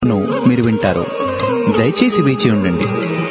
మీరు వింటారు. దయచేసి వేచి ఉండండి.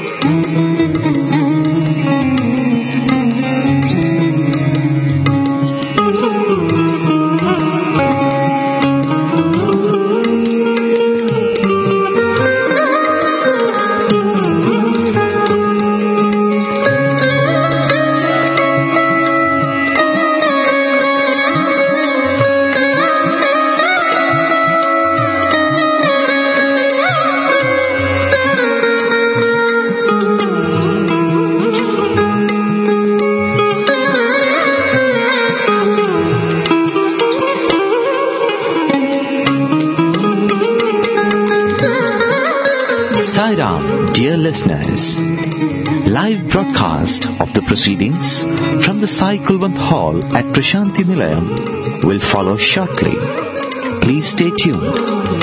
Sai Ram, dear listeners, live broadcast of the proceedings from the Sai Kulwant Hall at Prashanti Nilayam will follow shortly. Please stay tuned.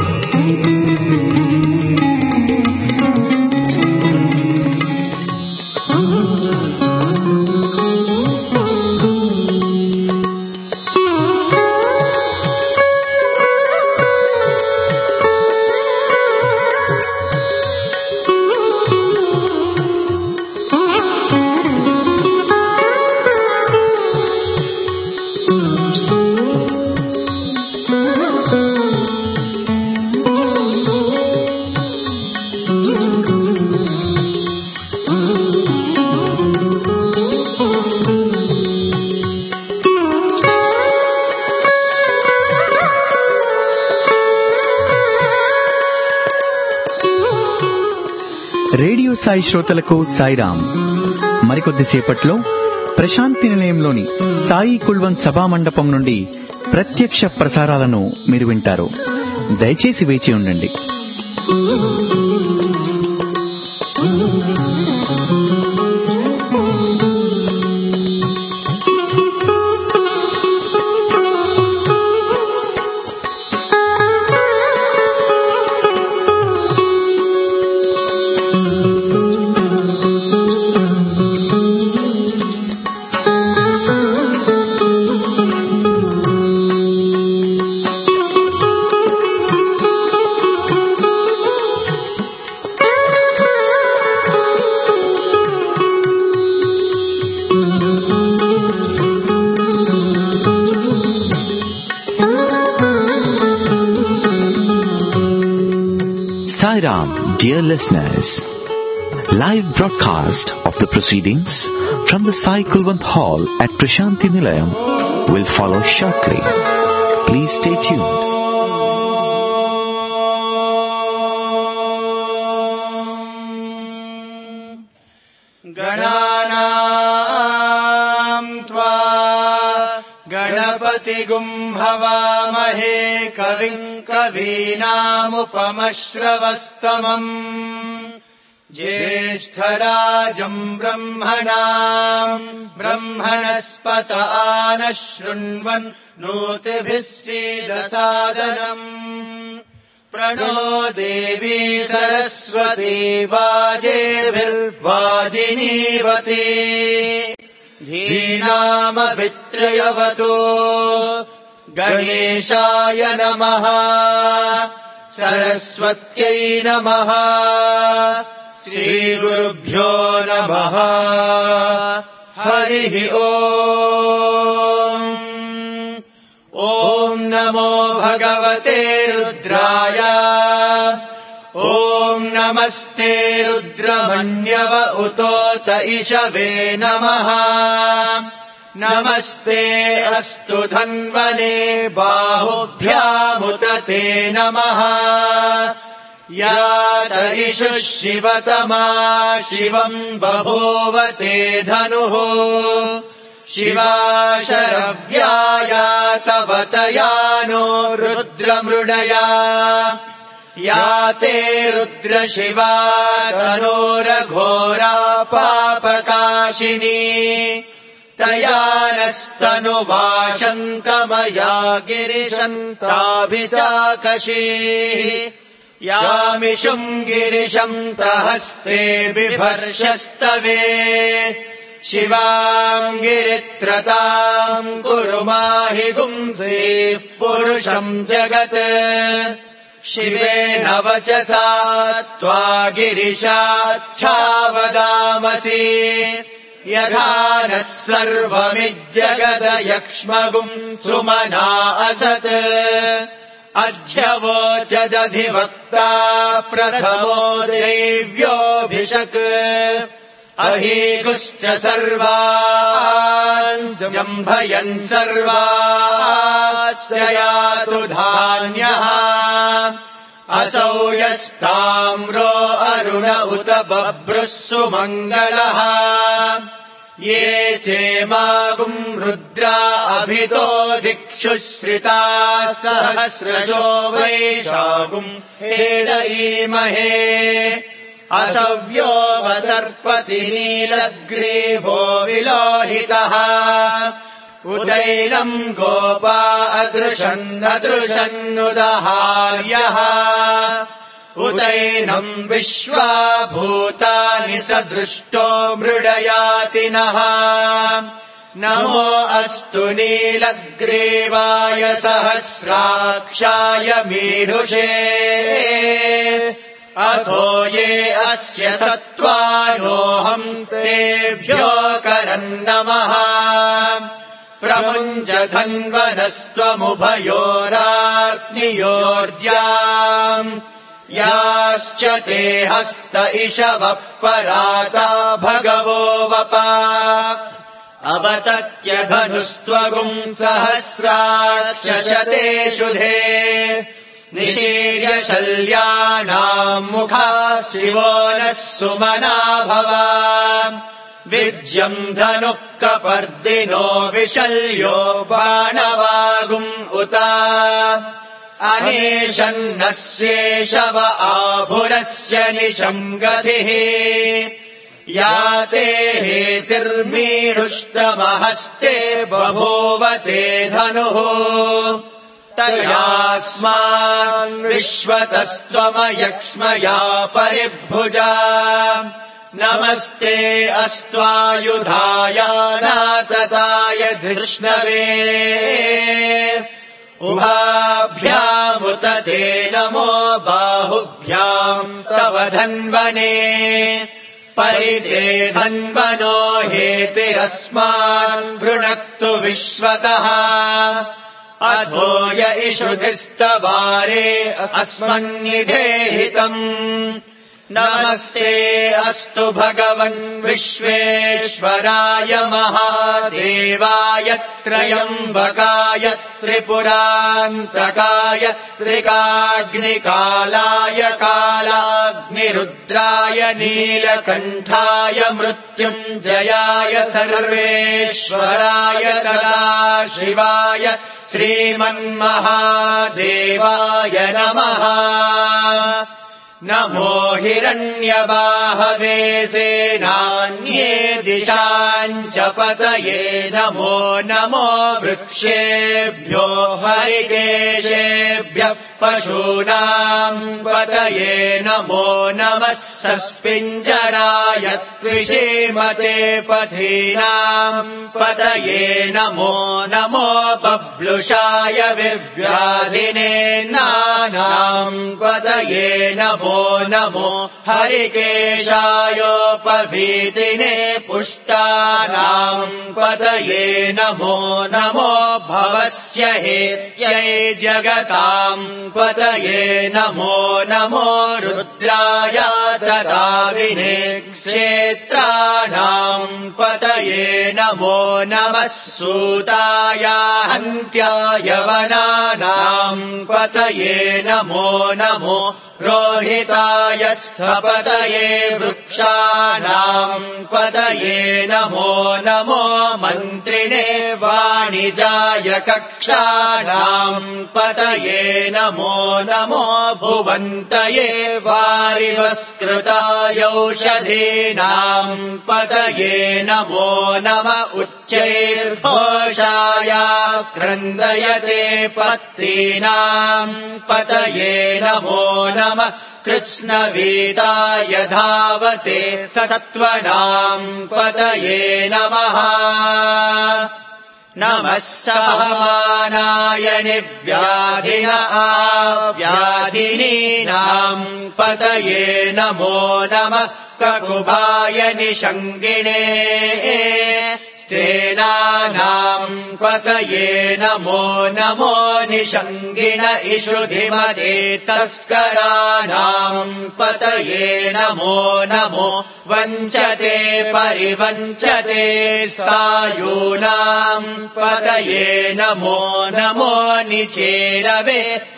Radio Sai శ్రోతలకు సాయిరాం. మరికొద్దిసేపట్లో ప్రశాంతి నిలయంలోని సాయి కుల్వంత్ సభా మండపం నుండి ప్రత్యక్ష ప్రసారాలను మీరు వింటారు. దయచేసి వేచి ఉండండి. Sai Ram, dear listeners, live broadcast of the proceedings from the Sai Kulwant Hall at Prashanti Nilayam will follow shortly. Please stay tuned. गणानां त्वा गणपतिगुं हवामहे कविं कवीनामुपमश्रवस्तमम् ज्येष्ठराजं ब्रह्मणां ब्रह्मणस्पत आनः शृण्वन् नोतिभिः सीदसादनम् प्रणो देवी सरस्वती वाजेभिर्वाजिनीवती धीनामभित्रयवतु गणेशाय नमः सरस्वत्यै नमः श्रीगुरुभ्यो नमः हरिः ओम् ॐ नमो भगवते रुद्राय ॐ नमस्ते रुद्रमन्यव उतोत इषवे नमः नमस्ते अस्तु धन्वने बाहुभ्यामुत ते नमः यात इषुः शिवतमा शिवम् बभूव ते धनुः शिवा शरव्याया तव तयानो रुद्रमृडया या ते रुद्रशिवा तनोरघोरा पापकाशिनी तया नस्तनुवाशन्तमया गिरिशन्ताभिचाकशीः यामिषुम् गिरिशन्तहस्ते बिभर्षस्तवे शिवाम् गिरित्रताम् कुरु माहि गुंसीः पुरुषम् जगत् शिवेन वचसा त्वा गिरिशाच्छावदामसि यथा नः सर्वमिज्जगदयक्ष्मगुम् सुमना असत् अध्यवोचदधिवक्ता प्रथमो देव्योऽभिषक् अहीगुश्च सर्वान् जम्भयन् सर्वाश्च यातु धान्यः असौ यस्ताम्रो अरुण उत बभ्रुः सुमङ्गलः ये चेमागुम् रुद्रा अभितो दिक्षु श्रिताः सहस्रशो वैशागुम् हेडयीमहे असव्यो वसर्पति नीलग्रीवो विलोहितः उदैनम् गोपा अदृशन्नदृशन्नुदहार्यः उदैनम् विश्वा भूतानि सदृष्टो मृडयातिनः नमो अस्तु नीलग्रीवाय सहस्राक्षाय मीढुषे अथो ये अस्य सत्त्वानोऽहम् तेभ्यो करन्नमः प्रमुञ्च धन्वनस्त्वमुभयोराग्नियोर्ज्याम् याश्च ते हस्त इषवः पराता भगवो वपा अवतत्य धनुस्त्वगुम् सहस्राक्षशते शुधे निशीर्य शल्यानाम् मुखा शिवो नः सुमना भवा विज्यम् धनुः कपर्दिनो विशल्यो बाणवागुम् उता अनेशन्नस्येषव आभुरस्य निशङ्गतिः याते हेतिर्मीढुष्टमहस्ते बभूव ते धनुः तयास्मान् विश्वतस्त्वमयक्ष्मया परिभुजा नमस्ते अस्त्वायुधाय नातताय धृष्णवे उभाभ्यामुत ते नमो बाहुभ्याम् तव धन्वने परिते धन्वनो हेतिरस्मान् वृणक्तु विश्वतः अधो य इषुधिस्तवारे अस्मन्निधेहितम् नमस्ते अस्तु भगवन् विश्वेश्वराय महादेवाय त्रयम्बकाय त्रिपुरान्तकाय त्रिकाग्निकालाय कालाग्निरुद्राय नीलकण्ठाय मृत्युञ्जयाय सर्वेश्वराय सदाशिवाय श्रीमन्महादेवाय नमः नमो हिरण्यबाहवे सेनान्ये दिशाम् च पतये नमो नमो वृक्षेभ्यो हरिकेशेभ्यः पशूनाम् पतये नमो नमः सस्पिञ्जराय त्विषीमते पथीनाम् पतये नमो नमो बब्लुषाय विव्याधिने नानाम् पतये नमो नमो हरिकेशायोपभीतिने पुष्टानाम् पतये नमो नमो भवस्य हेत्यै जगताम् पतये नमो नमो रुद्राय ददाविने क्षेत्राणाम् पतये नमो नमः सूताय हन्त्याय वनानाम् पतये नमो नमो रोहिताय स्थपतये वृक्षाणाम् पतये नमो नमो मन्त्रिणे वाणिजाय कक्षाणाम् पतये नमो नमो भुवन्तये वारिवस्कृतायौषधीनाम् पतये नमो नम उच्चैर्घोषाय क्रन्दयते पत्तीनाम् पतये नमो नमः कृत्स्नवीताय धावते सत्त्वनाम् पतये नमः नमः सहमानाय निव्याधिन आव्याधिनीनाम् पतये नमो नमः ककुभाय निषङ्गिणे स्तेनानाम् पतये नमो नमो निषङ्गिण इषुधिमते तस्कराणाम् पतये नमो नमो वञ्चते परिवञ्चते सायूनाम् पतये नमो नमो निचेरवे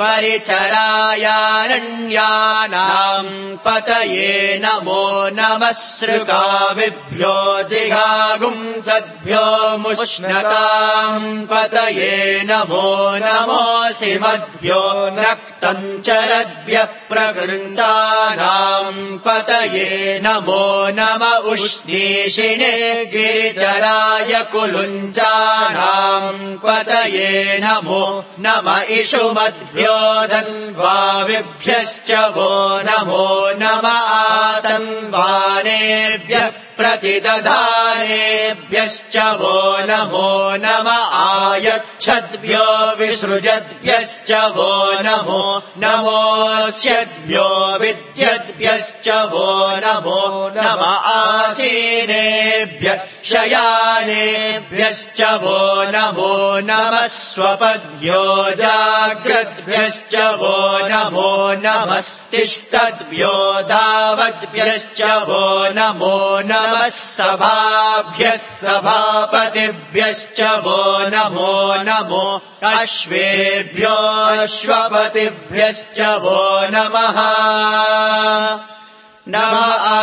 परिचरायारण्यानाम् पतये नमो नमः सृगाविभ्यो जिगागुंसद्भ्यो मुष्णताम् पतये नमो नमोऽसिमद्भ्यो नक्तञ्चरद्भ्यः प्रकृन्तानाम् पतये नमो नम उष्णीषिणे गिरिचराय कुलुञ्जानाम् पतये नमो नम इषुमद्भ्यो धन्वाविभ्यश्च वो नमो नम आतन्वानेभ्यः प्रतिदधानेभ्यश्च वो नमो नम आयच्छद्भ्यो विसृजद्भ्यश्च वो नमो नमोऽस्यद्भ्यो विद्यद्भ्यश्च वो नमो नम आसीनेभ्यः शयानेभ्यश्च वो नमो नमः स्वपद्भ्यो जाग्रद्भ्यश्च वो नमो नमस्तिष्ठद्भ्यो धावद्भ्यश्च वो नमो नमः सभाभ्यः सभापतिभ्यश्च वो नमो नमो अश्वेभ्यो अश्वपतिभ्यश्च वो नमः नम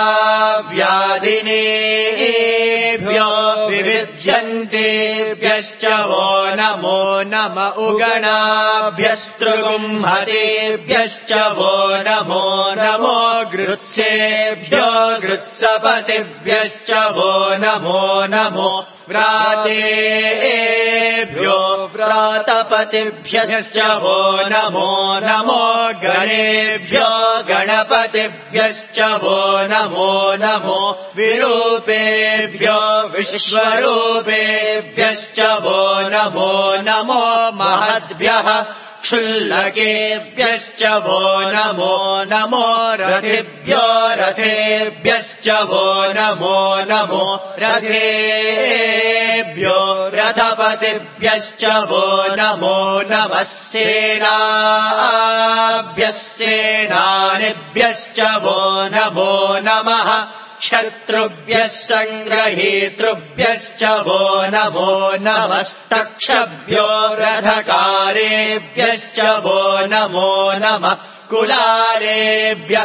आव्याधिनेभ्यो विविध्यन्तेभ्यश्च वो नमो नम उगणाभ्यस्तृगुंहतेभ्यश्च वो नमो नमो गृत्सेभ्यो गृत्सपतिभ्यश्च वो नमो नमो व्रातेभ्यो व्रातपतिभ्यश्च वो नमो नमो गणेभ्यो गणपतिभ्यश्च वो नमो नमो विरूपेभ्यो विश्वरूपेभ्यश्च वो नमो नमो महद्भ्यः क्षुल्लकेभ्यश्च वो नमो नमो रथेभ्यो रथेभ्यश्च वो नमो नमो रथेभ्यो रथपतिभ्यश्च वो नमो नमः सेनाभ्यः सेनानिभ्यश्च वो नमो नमः क्षत्रुभ्यः सङ्ग्रहीतृभ्यश्च वो नमो नमस्तक्षभ्यो रथकारेभ्यश्च वो नमो नमः कुलालेभ्यः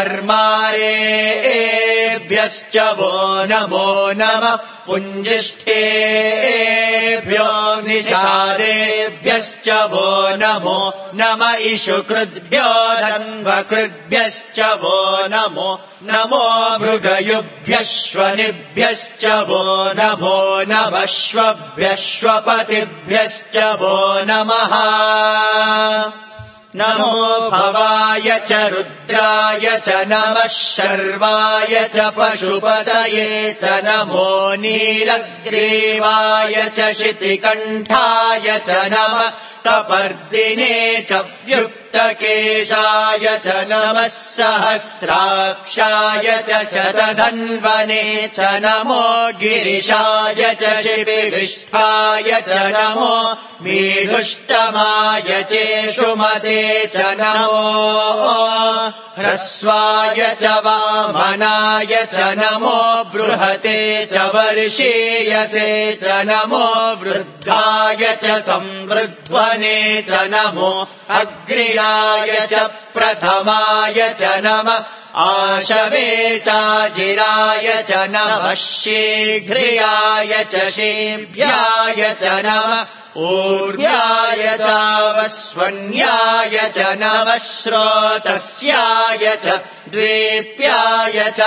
कर्मारेभ्यश्च वो नमो नमः पुञ्जिष्ठेभ्यो निषादेभ्यश्च वो नमो नम इषुकृद्भ्यो धन्वकृद्भ्यश्च वो नमो नमो मृगयुभ्यश्वनिभ्यश्च वो नमो नमश्वभ्यश्वपतिभ्यश्च वो नमः नमो भवाय च रुद्राय च नमः शर्वाय च पशुपतये च नमो नीलग्रीवाय च शितिकण्ठाय च नमः तपर्दिने च व्युक्तकेशाय च नमः सहस्राक्षाय च शतधन्वने च नमो गिरिशाय च शिबिविष्ठाय च नमो मीढुष्टमाय चेषुमते च नमो ह्रस्वाय च वामनाय च नमो बृहते च वर्षीयसे च नमो वृद्धाय च संवृध्वने च नमो अग्र्याय च प्रथमाय च नमः आशवे चाजिराय च नमः शीघ्रियाय च शीभ्याय च नमः ऊर्ध्याय चावस्वन्याय च नमः श्रोतस्याय च द्वीप्याय च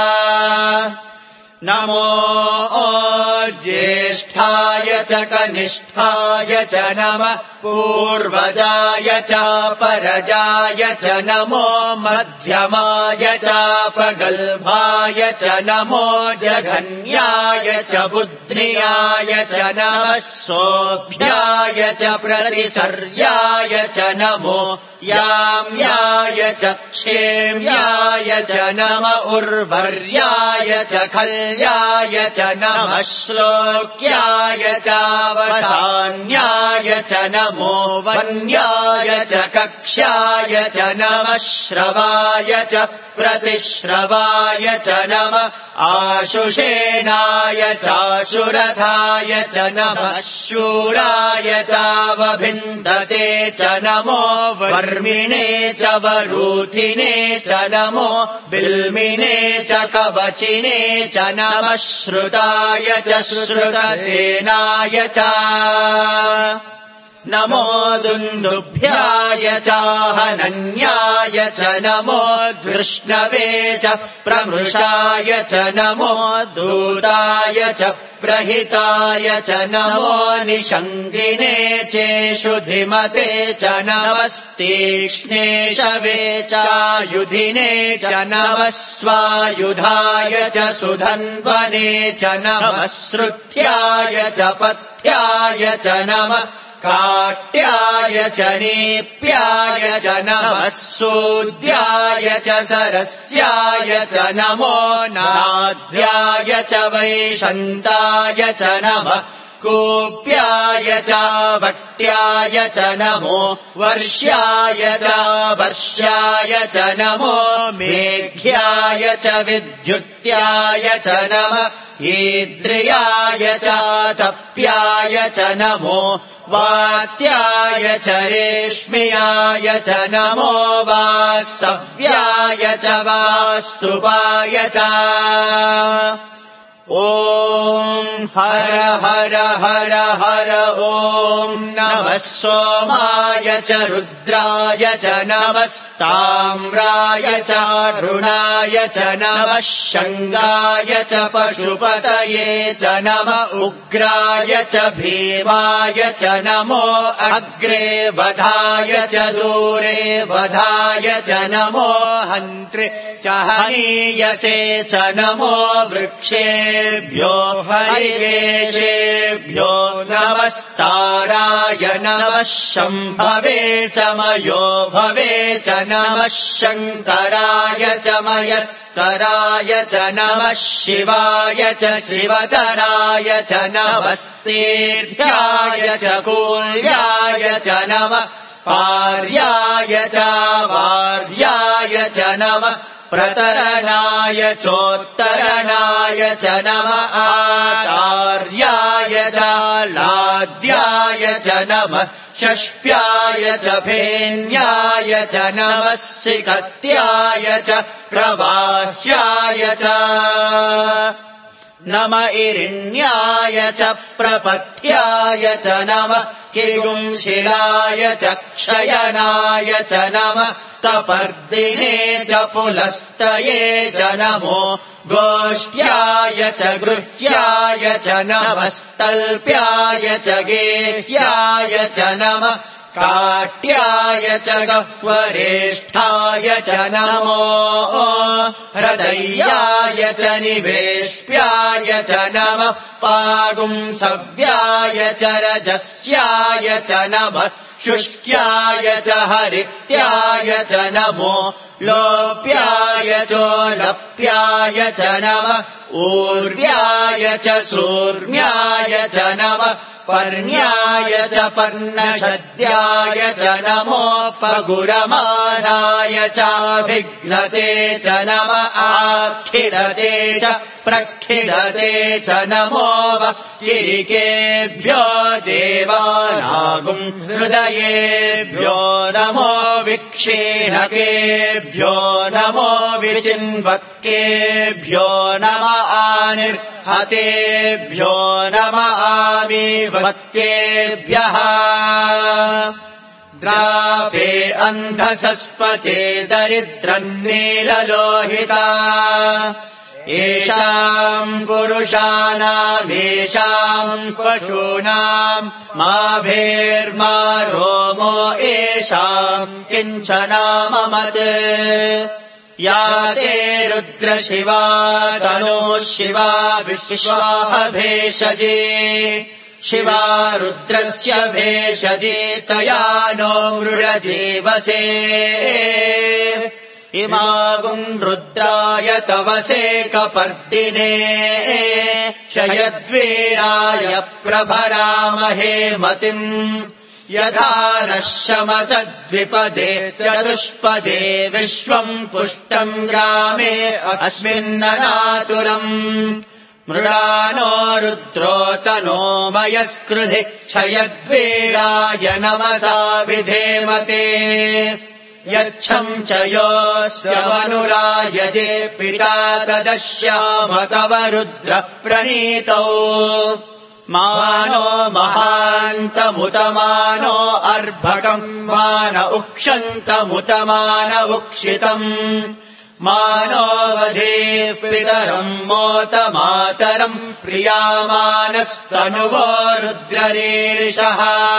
नमो ज्येष्ठाय च कनिष्ठाय च नमः पूर्वजाय चापरजाय च नमो मध्यमाय चापगल्भाय च नमो जघन्याय च बुद्ध्याय च नमः सोऽभ्याय च प्रतिसर्याय च नमो याम्याय च क्षेम्याय च नम उर्वर्याय च खल्याय च नमः श्लोक्याय चावसान्याय च नमो वन्याय च कक्ष्याय च नमः श्रवाय च प्रतिश्रवाय च नमः आशुषेणाय चाशुरथाय च नमः शूराय चावभिन्दते च नमो वर्मिणे च वरूथिने च नमो बिल्मिने च कवचिने च नमः श्रुताय च श्रुतसेनाय च नमो दुन्दुभ्याय चाहनन्याय च नमो धृष्णवे च प्रमृषाय च नमो दूताय च प्रहिताय च नमो निषङ्गिने चेषुधिमते च नमस्तीक्ष्णे शवे चायुधिने च नमः स्वायुधाय च सुधन्वने च नमः श्रुत्याय च पथ्याय च नमः काट्याय च नेप्याय च नमः सूद्याय च सरस्याय च नमो नाद्याय च वैशन्ताय च नमः कूप्याय च वट्याय च नमो वर्ष्याय च वर्ष्याय च नमो मेघ्याय च विद्युत्याय च नमः ईद्रियाय च तप्याय च नमो वात्याय च रेश्म्याय च नमो वास्तव्याय च वास्तुपाय च ॐ हर हर हर हर ॐ नमः सोमाय च रुद्राय च नमस्ताम्राय च अरुणाय च नमः शङ्गाय च पशुपतये च नमः उग्राय च भीमाय च नमो अग्रे वधाय च दूरे वधाय च नमो हन्त्रे च हनीयसे च नमो वृक्षेभ्यो हरिकेशेभ्यो नमस्ताराय नमः शम्भवे च मयो भवे च नमः शङ्कराय च मयस्कराय च नमः शिवाय च शिवतराय च नमस्तेभ्याय च कूल्याय च नमः पार्याय च वार्याय च नमः प्रतरणाय चोत्तरणाय च नमः आचार्याय च लाद्याय च नमः षष्प्याय च फेन्याय च नमः सिकत्याय च प्रवाह्याय च नम इरिण्याय च प्रपथ्याय च नमः किगुंशिलाय च क्षयनाय च नमः कपर्दिने च पुलस्तये च नमो गोष्ठ्याय च गृह्याय च नमस्तल्प्याय च गेह्याय च नमः काट्याय च गह्वरेष्ठाय च नमो हृदयाय च निवेश्याय च नमः पागुंसव्याय च रजस्याय च नमः शुष्क्याय च हरित्याय च नमो लोप्याय चोलप्याय च नमः ऊर्व्याय च सूर्म्याय च नमः पर्ण्याय च पर्णशद्याय च नमो पगुरमानाय चाभिघ्नते च नमः आखिलते च प्रखिलते च नमो किरिकेभ्यो देवानागुं हृदयेभ्यो नमो विक्षीणकेभ्यो नमो विचिन्वक्केभ्यो नम आनिर्हतेभ्यो नम आमीवक्केभ्यः द्रापे अन्धसस्पते दरिद्रन्नीललोहिता येषाम् पुरुषाणामेषाम् पशूनाम् माभेर्मा रोमो येषाम् किञ्चनाममत् या ते रुद्रशिवा तनोः शिवा विश्वाः भेषजे शिवा रुद्रस्य भेषजे तया नो मृडजीवसे इमागुम् रुद्राय तवसे कपर्दिने शयद्वीराय प्रभरामहे मतिम् यथा नः शमसद्विपदे चतुष्पदे विश्वम् पुष्टम् ग्रामे अस्मिन्ननातुरम् मृडानो रुद्रो तनो मयस्कृधि क्षयद्वीराय नमसा विधेमते यच्छम् च योऽस्य मनुरायजे पिता तदश्याम तव रुद्र प्रणीतौ मानो महान्तमुतमानो अर्भकम् मान उक्षन्तमुतमान उक्षितम् मानो वधे पितरम् मोतमातरम् प्रियामानस्तनुवो रुद्ररीरिषः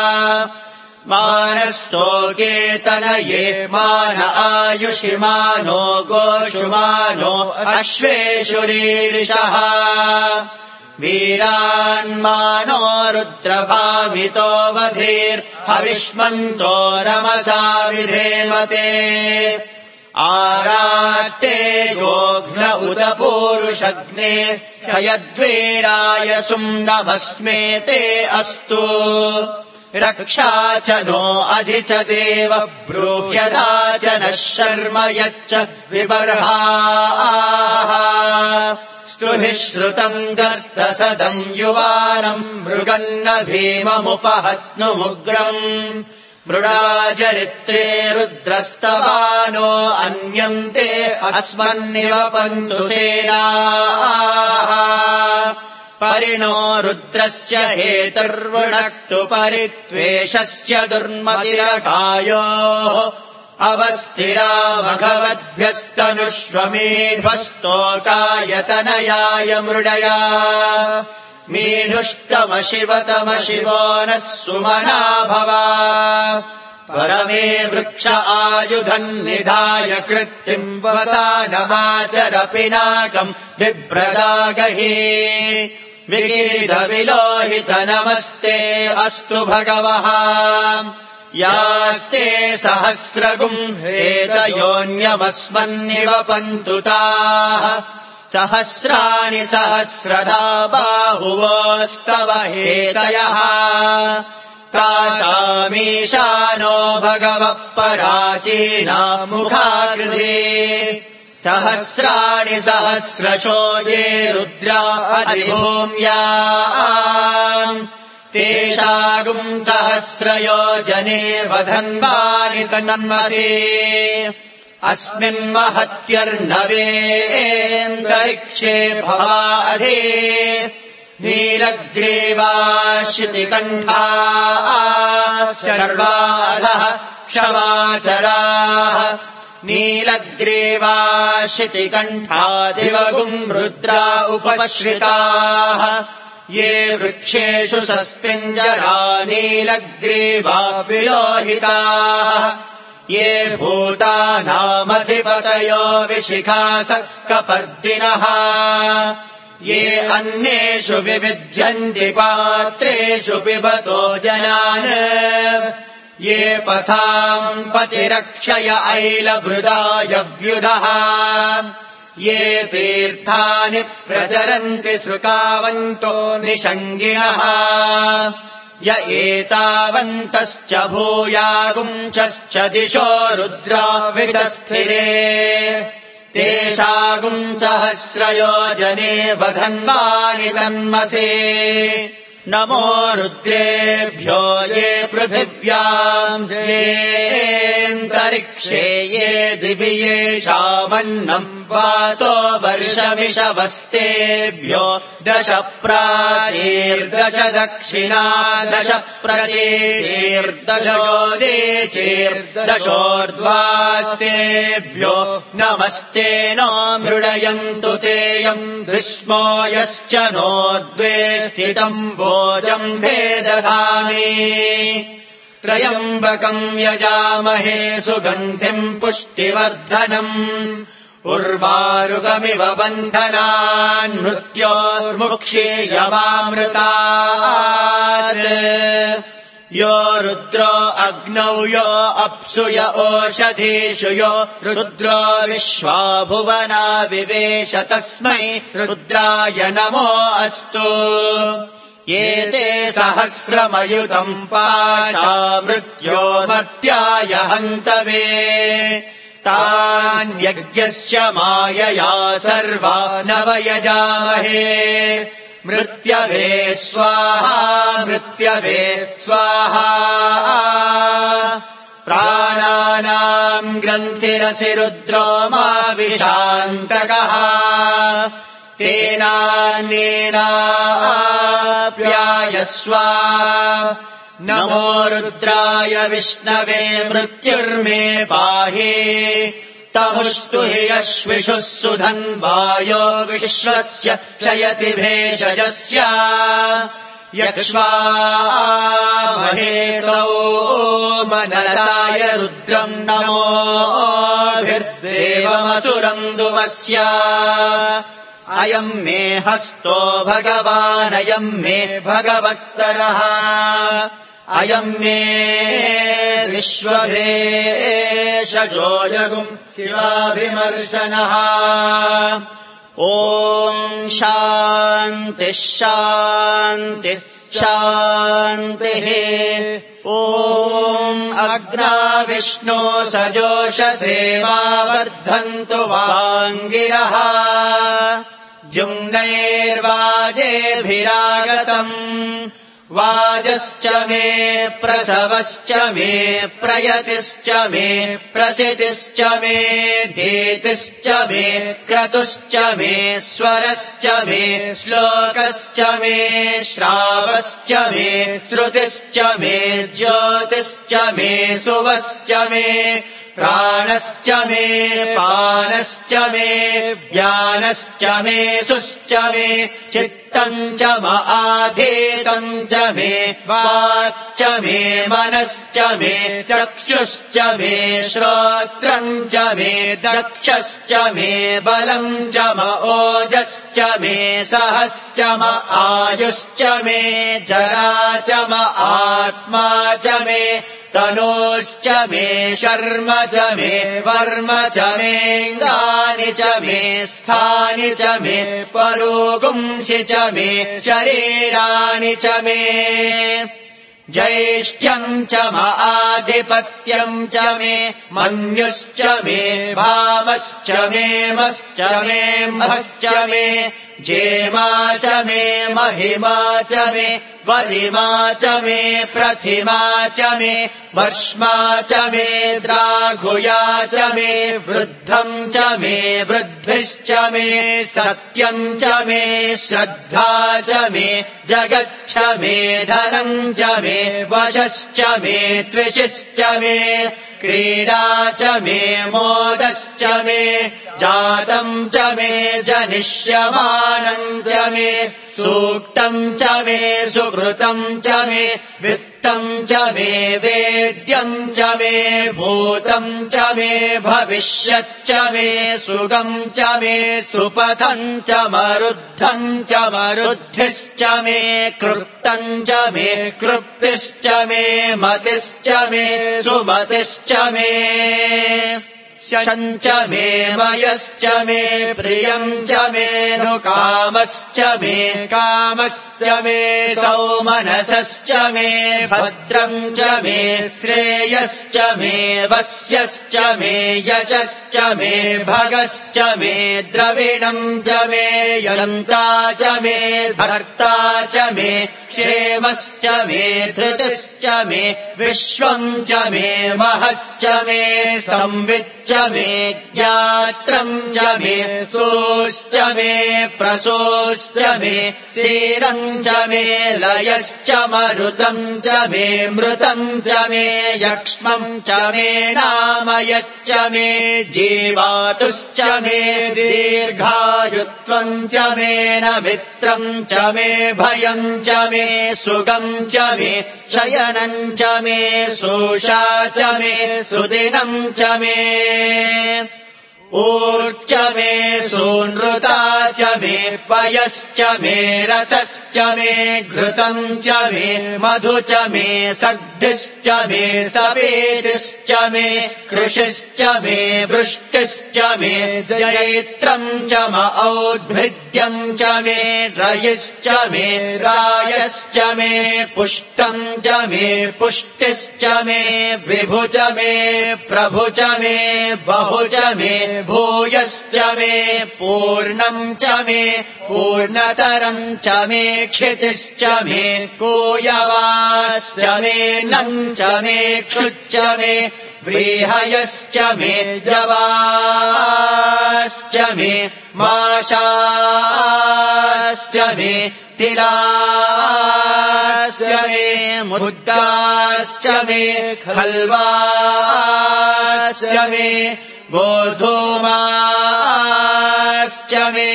मानस्तोकेतनये मान आयुषि मानो गोषु मानो अश्वेषुरीरिषः वीरान्मानो रुद्रभामितो वधीर्हविष्मन्तो रमसा विधेमते आरात्ते गोघ्न उद पूरुषग्ने क्षयद्वीराय सुम्नमस्मे ते अस्तु रक्षा च नो अधि च देव ब्रूह्यता च नः शर्म यच्च विबर्हाः स्तुभिः श्रुतम् गर्तसदम् युवानम् मृगन्न भीममुपहत्नुमुग्रम् मृडाचरित्रे रुद्रस्तवानो अन्यन्ते अस्मन्निवपन्तु सेनाः परिणो रुद्रस्य हेतर्वुणक्तु परित्वेषस्य दुर्मतिरकायोः अवस्थिरा भगवद्भ्यस्तनुष्वमीढ्वस्तोकायतनयाय मृडया मीढुष्टमशिवतम शिवो नः सुमना भवा परमे वृक्ष आयुधम् निधाय कृत्तिम् वसानमाचर पिनाकम् बिभ्रदागहि विकीर्दविलोहित नमस्ते अस्तु भगवः यास्ते सहस्रगुम् हेतयोऽन्यमस्मन्निवपन्तु ताः सहस्राणि सहस्रधा बाहुवोस्तव हेतयः तासामीशानो भगवः पराचीनामुखाकृते सहस्राणि सहस्रशो ये रुद्रा अधिभूम्याम् तेषागुम् सहस्रयोजने वधन्वानि तन्मसे अस्मिन्महत्यर्णवेऽन्तरिक्षे भवाधे नीलग्रीवाश्रुतिकण्ठाः शर्वाधः क्षमाचराः नीलग्रीवाश्रुतिकण्ठादिवगुम् रुद्रा उपश्रिताः ये वृक्षेषु सस्पिञ्जरा नीलग्रीवा विलोहिताः ये भूतानामधिपतयो विशिखास कपर्दिनः ये अन्येषु विविध्यन्ति पात्रेषु पिबतो जनान् ये पथाम् पतिरक्षय ऐलभृदाय व्युधः ये तीर्थानि प्रचरन्ति सृकावन्तो निषङ्गिणः य एतावन्तश्च भूयागुञ्चश्च दिशो रुद्राविदस्थिरे तेषागुम् सहस्रयोजने वधन्वानि तन्मसे नमो रुद्रेभ्यो ये पृथिव्याम् येऽन्तरिक्षे ये दिवि येषामन्नम् वातो वर्षमिषवस्तेभ्यो 10 प्राचीर्दश दक्षिणा 10 प्रतीचीर्दशोदेचीर्दशोर्ध्वास्तेभ्यो नमस्ते नो मृडयन्तु तेयम् दृश्मो यश्च नो द्वे स्थितम् भोजम् भेदधामि त्रयम्बकम् यजामहे सुगन्धिम् पुष्टिवर्धनम् उर्वारुकमिव बन्धनान् मृत्योर्मुक्षीयमामृतात् यो रुद्रो अग्नौ यो अप्सु य ओषधीषु यो रुद्रो विश्वा भुवना विवेश तस्मै रुद्राय नमो अस्तु एते सहस्रमयुतम् पाशा मृत्यो मर्त्याय हन्तवे तान्यज्ञस्य मायया सर्वा नवयजामहे मृत्यवे स्वाहा मृत्यवे स्वाहा प्राणानाम् ग्रन्थिरसि रुद्रो मा विशान्तकः तेनान्येनाप्यायस्व नमो रुद्राय विष्णवे मृत्युर्मे पाहि तमुस्तु हि अश्विषुः सुधन्वायो विश्वस्य क्षयति भेषजस्य यक्ष्वामहेसौ मनसाय रुद्रम् नमोभिर्देवमसुरम् दुमस्य अयम् मे हस्तो भगवानयम् मे भगवत्तरः अयम् मे विश्वभेषजोजगुम् शिवाभिमर्शनः ॐ शान्तिः शान्तिः शान्तिः ॐ अग्ना विष्णो सजोषसेवावर्धन्तु वाङ्गिरः द्युम्नैर्वाजेभिरागतम् वाजश्च मे प्रसवश्च मे प्रयतिश्च मे प्रसितिश्च मे धीतिश्च मे क्रतुश्च मे स्वरश्च मे श्लोकश्च मे श्रावश्च मे श्रुतिश्च मे ज्योतिश्च मे सुवश्च मे प्राणश्च मे पानश्च मे ज्ञानश्च मे सुश्च मे चित्तम् च आधीतम् च मे वाक्च मे मनश्च मे चक्षुश्च मे श्रोत्रम् च मे दक्षश्च मे बलम् च ओजश्च मे सहश्च आयुश्च मे जरा च आत्मा च मे तनोश्च मे शर्म च मे वर्म च मेऽङ्गानि च मे स्थानि च मे परोगुंसि च मे शरीराणि च मे ज्येष्ठ्यम् च आधिपत्यम् च मे मन्युश्च मे भामश्च मे मश्च मे म्भश्च मे जेमा च मे महिमा च मे वरिमा च मे प्रथिमा च मे वर्ष्मा च मे द्राघुया च मे वृद्धम् च मे वृद्धिश्च मे सत्यम् च मे श्रद्धा च मे जगच्छ मे धनम् च मे वशश्च मे त्विषिश्च मे क्रीडा च मे मोदश्च मे जातम् च मे जनिष्यमानम् च मे सूक्तम् च मे सुकृतम् च मे वित्तम् च मे वेद्यम् च मे भूतम् च मे भविष्यच्च मे सुगम् च मे सुपथम् च मरुद्धम् च मरुद्धिश्च मे कृप्तम् च मे कृप्तिश्च मे मतिश्च मे सुमतिश्च मे शञ्च मे मयश्च मे प्रियम् च मे नुकामश्च मे कामश्च मे सौमनसश्च मे भद्रम् च मे श्रेयश्च मे वस्यश्च मे यशश्च मे भगश्च मे द्रविणम् च मे यन्ता च मे धर्ता च मे क्षेमश्च मे धृतिश्च मे विश्वम् च मे महश्च मे संविच्च मे ज्ञात्रम् च मे सोश्च मे प्रसोश्च मे क्षीरम् च मे लयश्च मरुतम् च मे मृतम् च मे यक्ष्मम् च मे नामयच्च मे जीवातुश्च मे दीर्घायुत्वम् च मे न मित्रम् च मे भयम् च मे सुगम् च मे शयनम् च मे सोषा च मे सुदिनम् च मे ऊर्च मे सोनृता च मे पयश्च मे रसश्च मे घृतम् च मे मधु च मे सद्धिश्च मे सवेदिश्च मे कृषिश्च मे वृष्टिश्च मे जयैत्रम् च म औद्भिद्यम् च मे रयिश्च मे रायश्च मे पुष्टम् च मे पुष्टिश्च मे विभु च मे प्रभु च मे बहु च मे भूयश्च मे पूर्णम् च मे पूर्णतरम् च मे क्षितिश्च मे कूयवाश्च मे नम् च मे क्षुच्च मे व्रीहयश्च मे जवाश्च मे माशाश्च मे तिलाश्च मे मुद्गाश्च मे खल्वाश्च मे गोधूमाश्च मे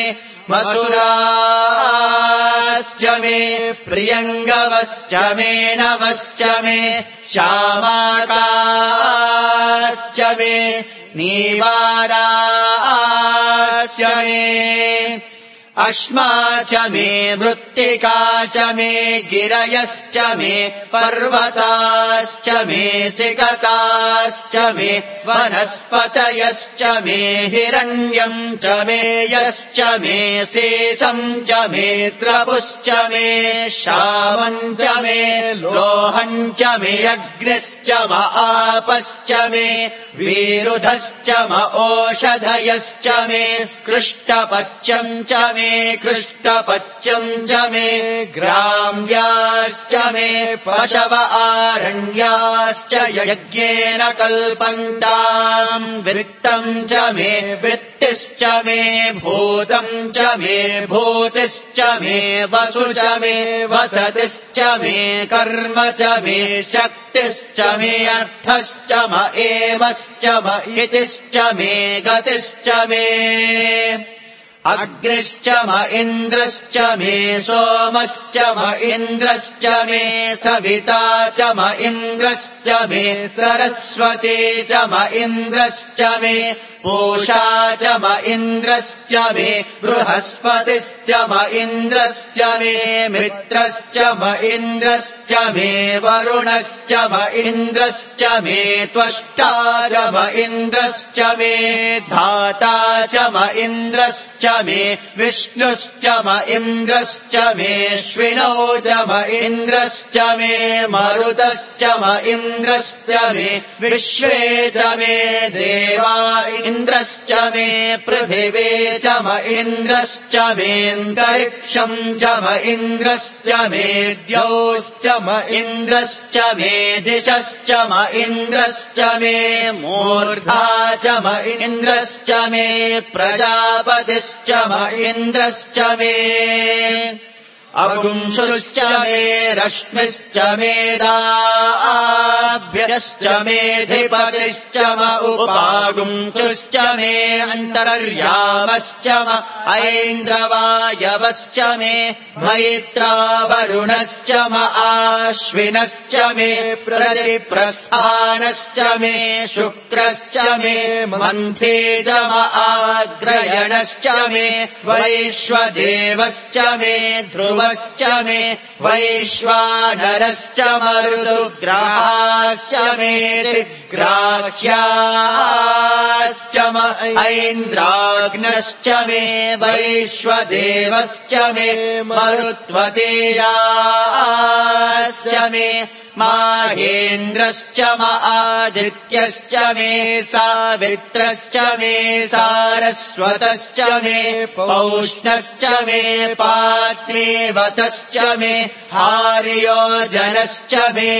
मसुराश्च मे प्रियङ्गवश्च मे नवश्च मे श्यामाकाश्च मे नीवाराश्च मे अश्मा च मे मृत्तिका च मे गिरयश्च मे पर्वताश्च मे सिकताश्च मे वनस्पतयश्च मे हिरण्यम् च मे यश्च मे शेषम् च मे त्रपुश्च मे श्यामम् च मे लोहम् च मे अग्निश्च म आपश्च मे विरुधश्च म ओषधयश्च मे कृष्टपच्यम् च मे कृष्टपच्यम् च मे ग्राम्याश्च मे पशव आरण्याश्च यज्ञेन कल्पन्ताम् वित्तम् च मे वित्तिश्च मे भूतम् च मे भूतिश्च मे वसु च मे वसतिश्च मे कर्म च मे शक्तिश्च मे अर्थश्च म एवश्च म इतिश्च मे गतिश्च मे अग्निश्च म इन्द्रश्च मे सोमश्च म इन्द्रश्च मे सविता च म इन्द्रश्च मे सरस्वती च म इन्द्रश्च मे पूषा च म इन्द्रश्च मे बृहस्पतिश्च म इन्द्रश्च मे मित्रश्च म इन्द्रश्च मे वरुणश्च म इन्द्रश्च मे त्वष्टा च म इन्द्रश्च मे धाता च म इन्द्रश्च मे विष्णुश्च म इन्द्रश्च मे श्विनौ च म इन्द्रश्च मे मरुतश्च म इन्द्रश्च मे विश्वे च मे देवा इन्द्रश्च मे पृथिवे च म इन्द्रश्च मेऽन्तरिक्षम् च म इन्द्रश्च मे द्यौश्च म इन्द्रश्च मे दिशश्च म इन्द्रश्च मे मूर्धा च म इन्द्रश्च मे प्रजापतिश्च म इन्द्रश्च मे अगुंशुश्च मे रश्मिश्च मेदाभ्यश्च मेऽधिपतिश्च म उपागुंशुश्च मे अन्तर्यामश्च म ऐन्द्रवायवश्च मे मैत्रावरुणश्च म आश्विनश्च मे प्रतिप्रस्थानश्च मे शुक्रश्च मे मन्थे च म आग्रयणश्च मे वैश्वदेवश्च मे ध्रुवश्च मे वैश्वानरश्च मरुदुग्राश्च मे दिग्राह्याश्च म ऐन्द्राग्नश्च मे वैश्वदेवश्च मे मरुत्वतेयाश्च मे माहेन्द्रश्च आदित्यश्च मे सावित्रश्च मे सारस्वतश्च मे पौष्णश्च मे पात्रेवतश्च मे हार्योजनश्च मे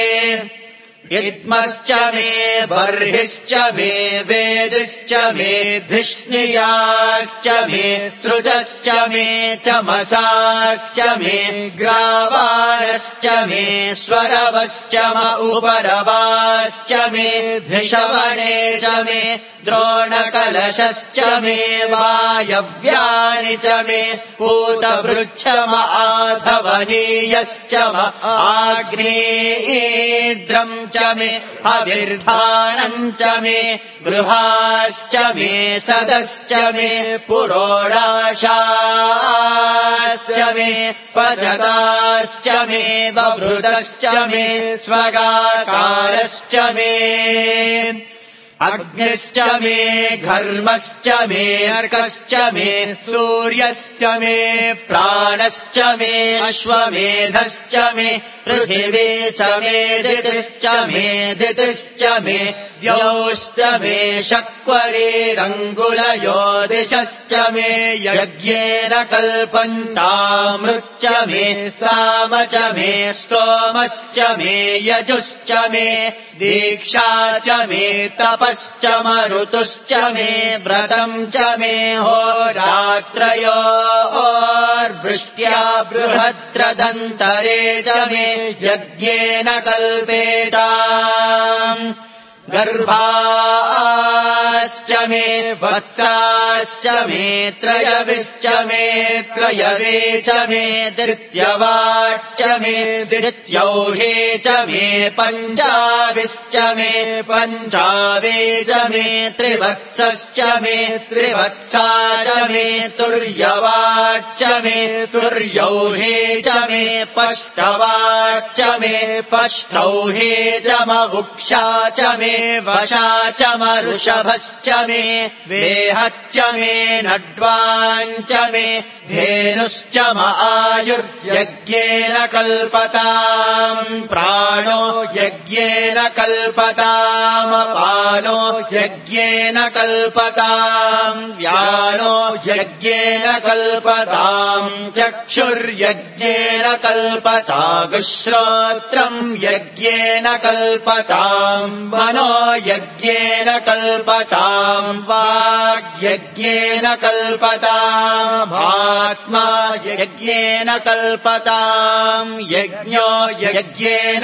इद्मश्च मे बर्हिश्च मे वेदिश्च मे धिष्णियाश्च मे सृजश्च मे चमसाश्च मे ग्रावाणश्च मे स्वरवश्च उपरवाश्च मे धिषवणे च मे द्रोणकलशश्च मे वायव्यानि च मे पूतवृक्षमाधवनीयश्च आग्नेयीद्रम् च मे अविर्धानम् च मे गृहाश्च मे सदश्च मे पुरोडाशाश्च मे पजताश्च मे बभृतश्च मे स्वगाकारश्च मे अग्निश्च मे घर्मश्च मे अर्कश्च मे सूर्यश्च मे प्राणश्च मे अश्वमेधश्च मे पृथिवी च मे दितिश्च मे द्यौश्च मे शक्वरीरङ्गुलयोदिशश्च मे यज्ञेन कल्पन्तामृच्च मे साम च मे स्तोमश्च मे यजुश्च मे दीक्षा च मे तपश्च मरुतुश्च मे व्रतम् च मे होरात्रयोर्वृष्ट्या बृहद्रदन्तरे च मे यज्ञेन कल्पेताम् गर्भाश्च मे वत्साश्च मे त्रयविश्च मे त्रयवे च मे द्वितीयवाच्च मे द्वितीयौहे च मे पञ्चाविश्च मे पञ्चावे च मे त्रिवत्सश्च मे त्रिवत्सा च मे तुर्यवाच्च मे तुर्यौहे च मे पष्टवाच्च मे पष्टौहे च मवुक्षा च मे वशा च मरुषभश्च मे वेहच्च मे नड्वाञ्च मे धेनुश्च आयुर्यज्ञेन कल्पताम् प्राणो यज्ञेन कल्पताम् अपानो यज्ञेन कल्पताम् व्यानो यज्ञेन कल्पताम् चक्षुर्यज्ञेन कल्पताम् श्रोत्रम् यज्ञेन कल्पताम् मनो यज्ञेन कल्पताम् वाग्यज्ञेन कल्पताम् आत्मा यज्ञेन कल्पताम् यज्ञो यज्ञेन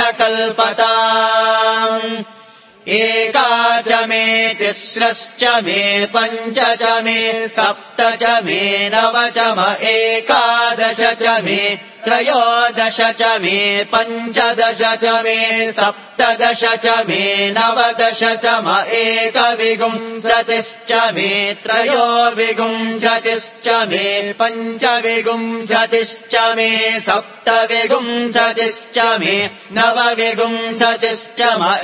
कल्पताम् एका च मे तिस्रश्च मे पञ्च च मे सप्त च मे नव च एकादश च मे त्रयोदश च मे पञ्चदश च मे सप्तदश च मे नवदश च एकविंशतिश्च मे त्रयोविंशतिश्च मे पञ्चविंशतिश्च मे सप्तविंशतिश्च मे नवविंशतिश्च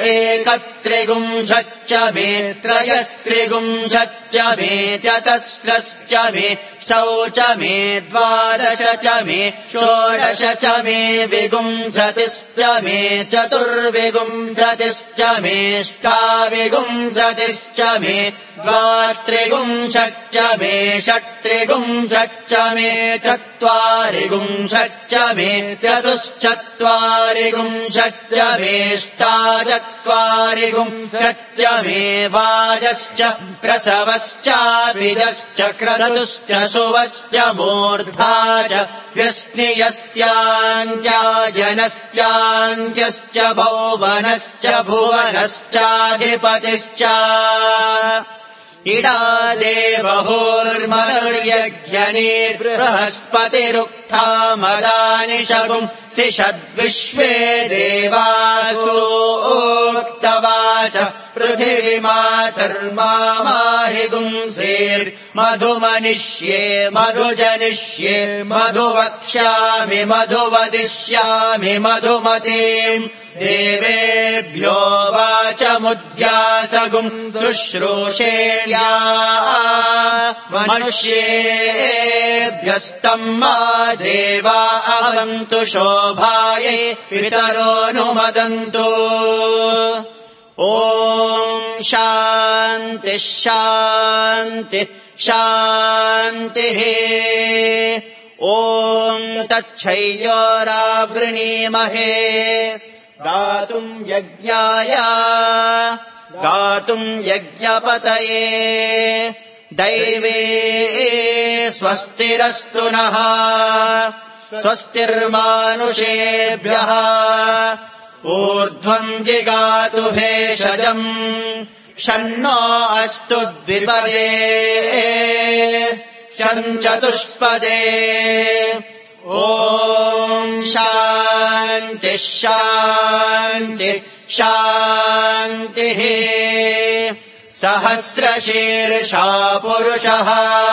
एकत्रिंशच्च मे त्रयस्त्रिंशच्च मे चतस्रश्च मे च मे द्वादश च मे षोडश च मे विंशतिश्च मे चतुर्विंशतिश्च मे अष्टाविंशतिश्च मे द्वात्रिंशच्च मे षट्त्रिंशच्च मे चत्वारिंशच्च मे चतुश्चत्वारिंशच्च मे अष्टाचत्वारिंशच्च मे वाजश्च प्रसवश्चाभिजश्च क्रतुश्च शुवश्च मूर्धा च व्यस्नियस्त्याञ्जायनश्चान्त्यश्च भौवनश्च भुवनश्चाधिपतिश्च इडा देवहोर्मनुर्यज्ञनीर्बृहस्पतिरुक्था मदानि शगुंसि षद्विश्वे देवासुरोक्तवाच पृथिवीमातर्माहिगुंसेर्मधुमनिष्ये मधुजनिष्ये मधुवक्ष्यामि मधुवदिष्यामि मधुमतीम् देवेभ्यो वाचमुद्यासगुम् शुश्रूषेण्या मनुष्येभ्यस्तम् मा देवा अवन्तु शोभायै पितरोऽनुमदन्तु। ॐ शान्तिः शान्तिः शान्तिः। ॐ तच्छय्योरावृणीमहे गातुम् यज्ञाय गातुम् यज्ञपतये दैवे स्वस्तिरस्तु नः स्वस्तिर्मानुषेभ्यः ऊर्ध्वम् जिगातु भेषजम् शन्नो अस्तु द्विपदे चतुष्पदे। ॐ शान्तिः शान्तिः शान्तिः। सहस्रशीर्षा पुरुषः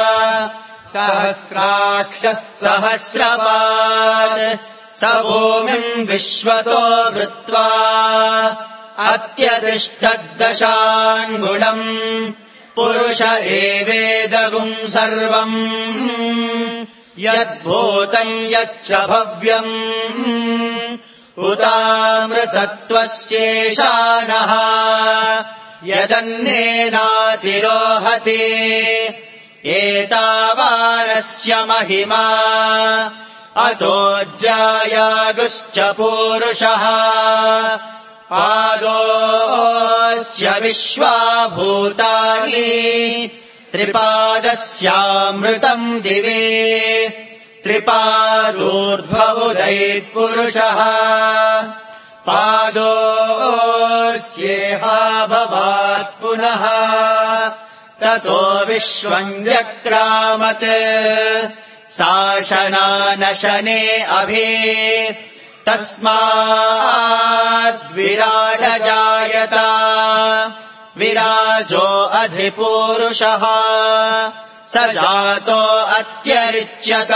सहस्राक्षः सहस्रपात् स भूमिम् विश्वतो वृत्वा अत्यतिष्ठद्दशाङ्गुलम् पुरुष एवेदगुम् सर्वम् यद्भूतम् यच्च भव्यम् उतामृतत्वस्येषानः यदन्नेनातिरोहति एतावानस्य महिमा अतोऽज्जायागुश्च पूरुषः पादोऽस्य विश्वाभूतानि त्रिपादस्यामृतम् दिवे त्रिपादूर्ध्वबुधैर्पुरुषः पादोऽस्येहा भवात् पुनः ततो विश्वम् व्यक्रामत् शासनानशने अभि तस्माद्विराडजायत विराजो अधिपूरुषः स जातो अत्यरिच्यत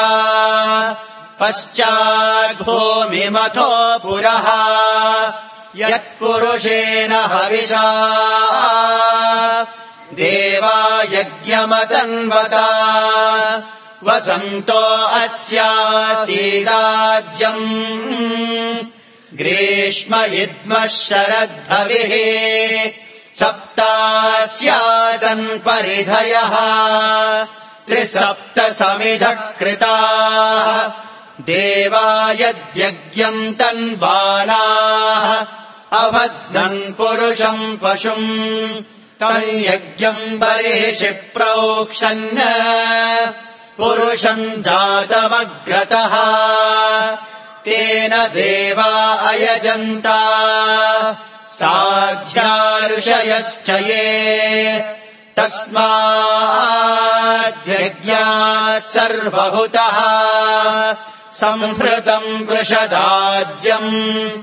पश्चाद्भूमिमथो पुरः यत्पुरुषेण हविषा देवा यज्ञमतन्वत वसन्तो अस्यासीदाज्यम् ग्रीष्म इद्मः शरद्धविः सप्तास्यासन् परिधयः त्रिसप्तसमिधः कृताः देवा यद्यज्ञम् तन्वानाः अबध्नन् पुरुषम् पशुम् तन्यज्ञम् बर्हिषि प्रोक्षन् पुरुषम् जातमग्रतः तेन देवा अयजन्त साध्या ऋषयश्च ये तस्माद्यज्ञात् सर्वहुतः सम्भृतम् वृषदाज्यम्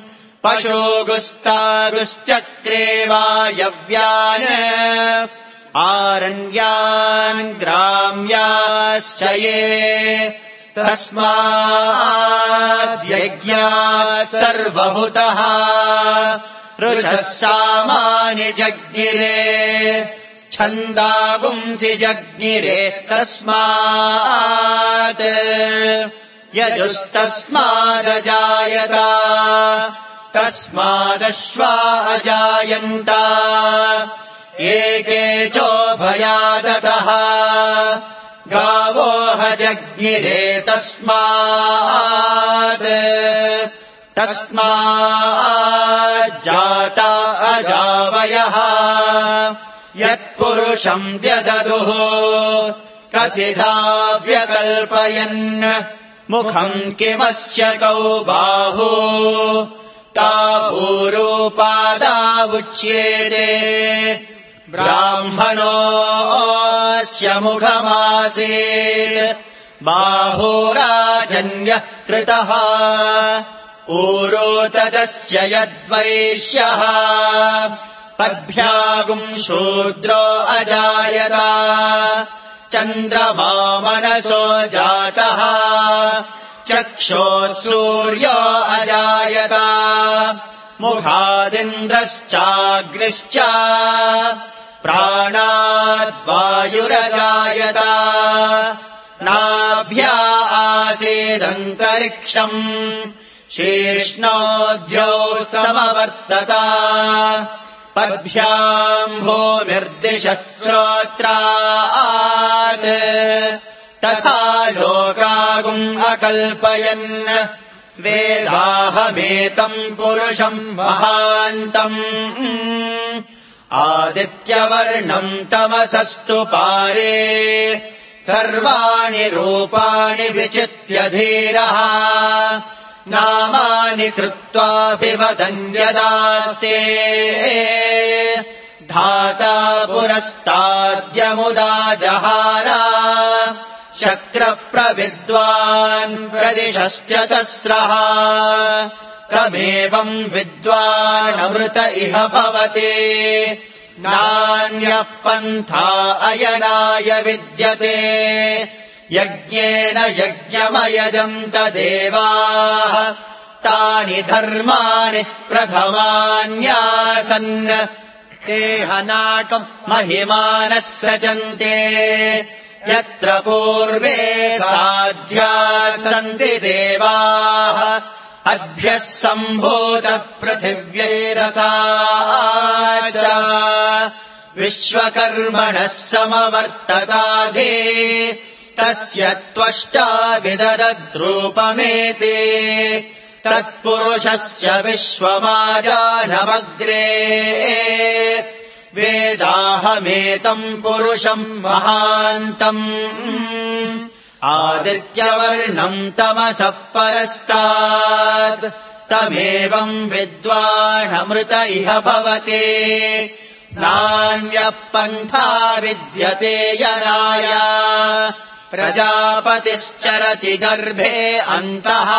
पशुगुस्तागुश्चक्रे वायव्यान् आरण्यान् ग्राम्याश्च ये तस्माद्यज्ञात् सर्वहुतः ऋचः सामानि जज्ञिरे छन्दागुंसि जज्ञिरे तस्मात् यजुस्तस्मादजायत तस्मादश्वा अजायन्त एके चोभयादतः गावो हजज्ञिरे तस्माज्जाता अजावयः यत्पुरुषम् व्यददुः कथिता व्यकल्पयन् मुखम् किमस्य कौ बाहु तापूरूपादावुच्येते ब्राह्मणोऽस्य मुखमासीत् बाहुराजन्यः कृतः ऊरो तदस्य यद्वैश्यः पद्भ्यागुम् शूद्रो अजायत चन्द्रमा मनसो जातः चक्षोः सूर्यो अजायत मुखादिन्द्रश्चाग्निश्च प्राणाद्वायुरजायत नाभ्या आसीदन्तरिक्षम् शीर्ष्णोऽद्यौ समवर्तत पद्भ्याम् भूमिर्दिशः श्रोत्रात् तथा लोकागुम् अकल्पयन् वेदाहमेतम् पुरुषम् महान्तम् आदित्यवर्णम् तमसस्तु पारे सर्वाणि रूपाणि विचित्य धीरः नामानि कृत्वाभिवदन्यदास्ते धाता पुरस्ताद्यमुदा जहार शक्रप्रविद्वान् प्रदिशश्चतस्रः तमेवम् विद्वानमृत इह भवति नान्यः पन्था अयनाय विद्यते यज्ञेन यज्ञमयजन्त देवाः तानि धर्माणि प्रथमान्यासन् तेहनाकम् महिमानः सचन्ते यत्र पूर्वे साध्याः सन्ति देवाः अभ्यः सम्भूतः पृथिव्यैरसा च विश्वकर्मणः समवर्तताधि तस्य त्वष्टा विदरद्रूपमेति तत्पुरुषस्य विश्वमाजानमग्रे वेदाहमेतम् पुरुषम् महान्तम् आदित्यवर्णम् तमसः परस्तात् तमेवम् विद्वानमृत इह भवति नान्यः पन्था विद्यते यनाय प्रजापतिश्चरति गर्भे अन्तः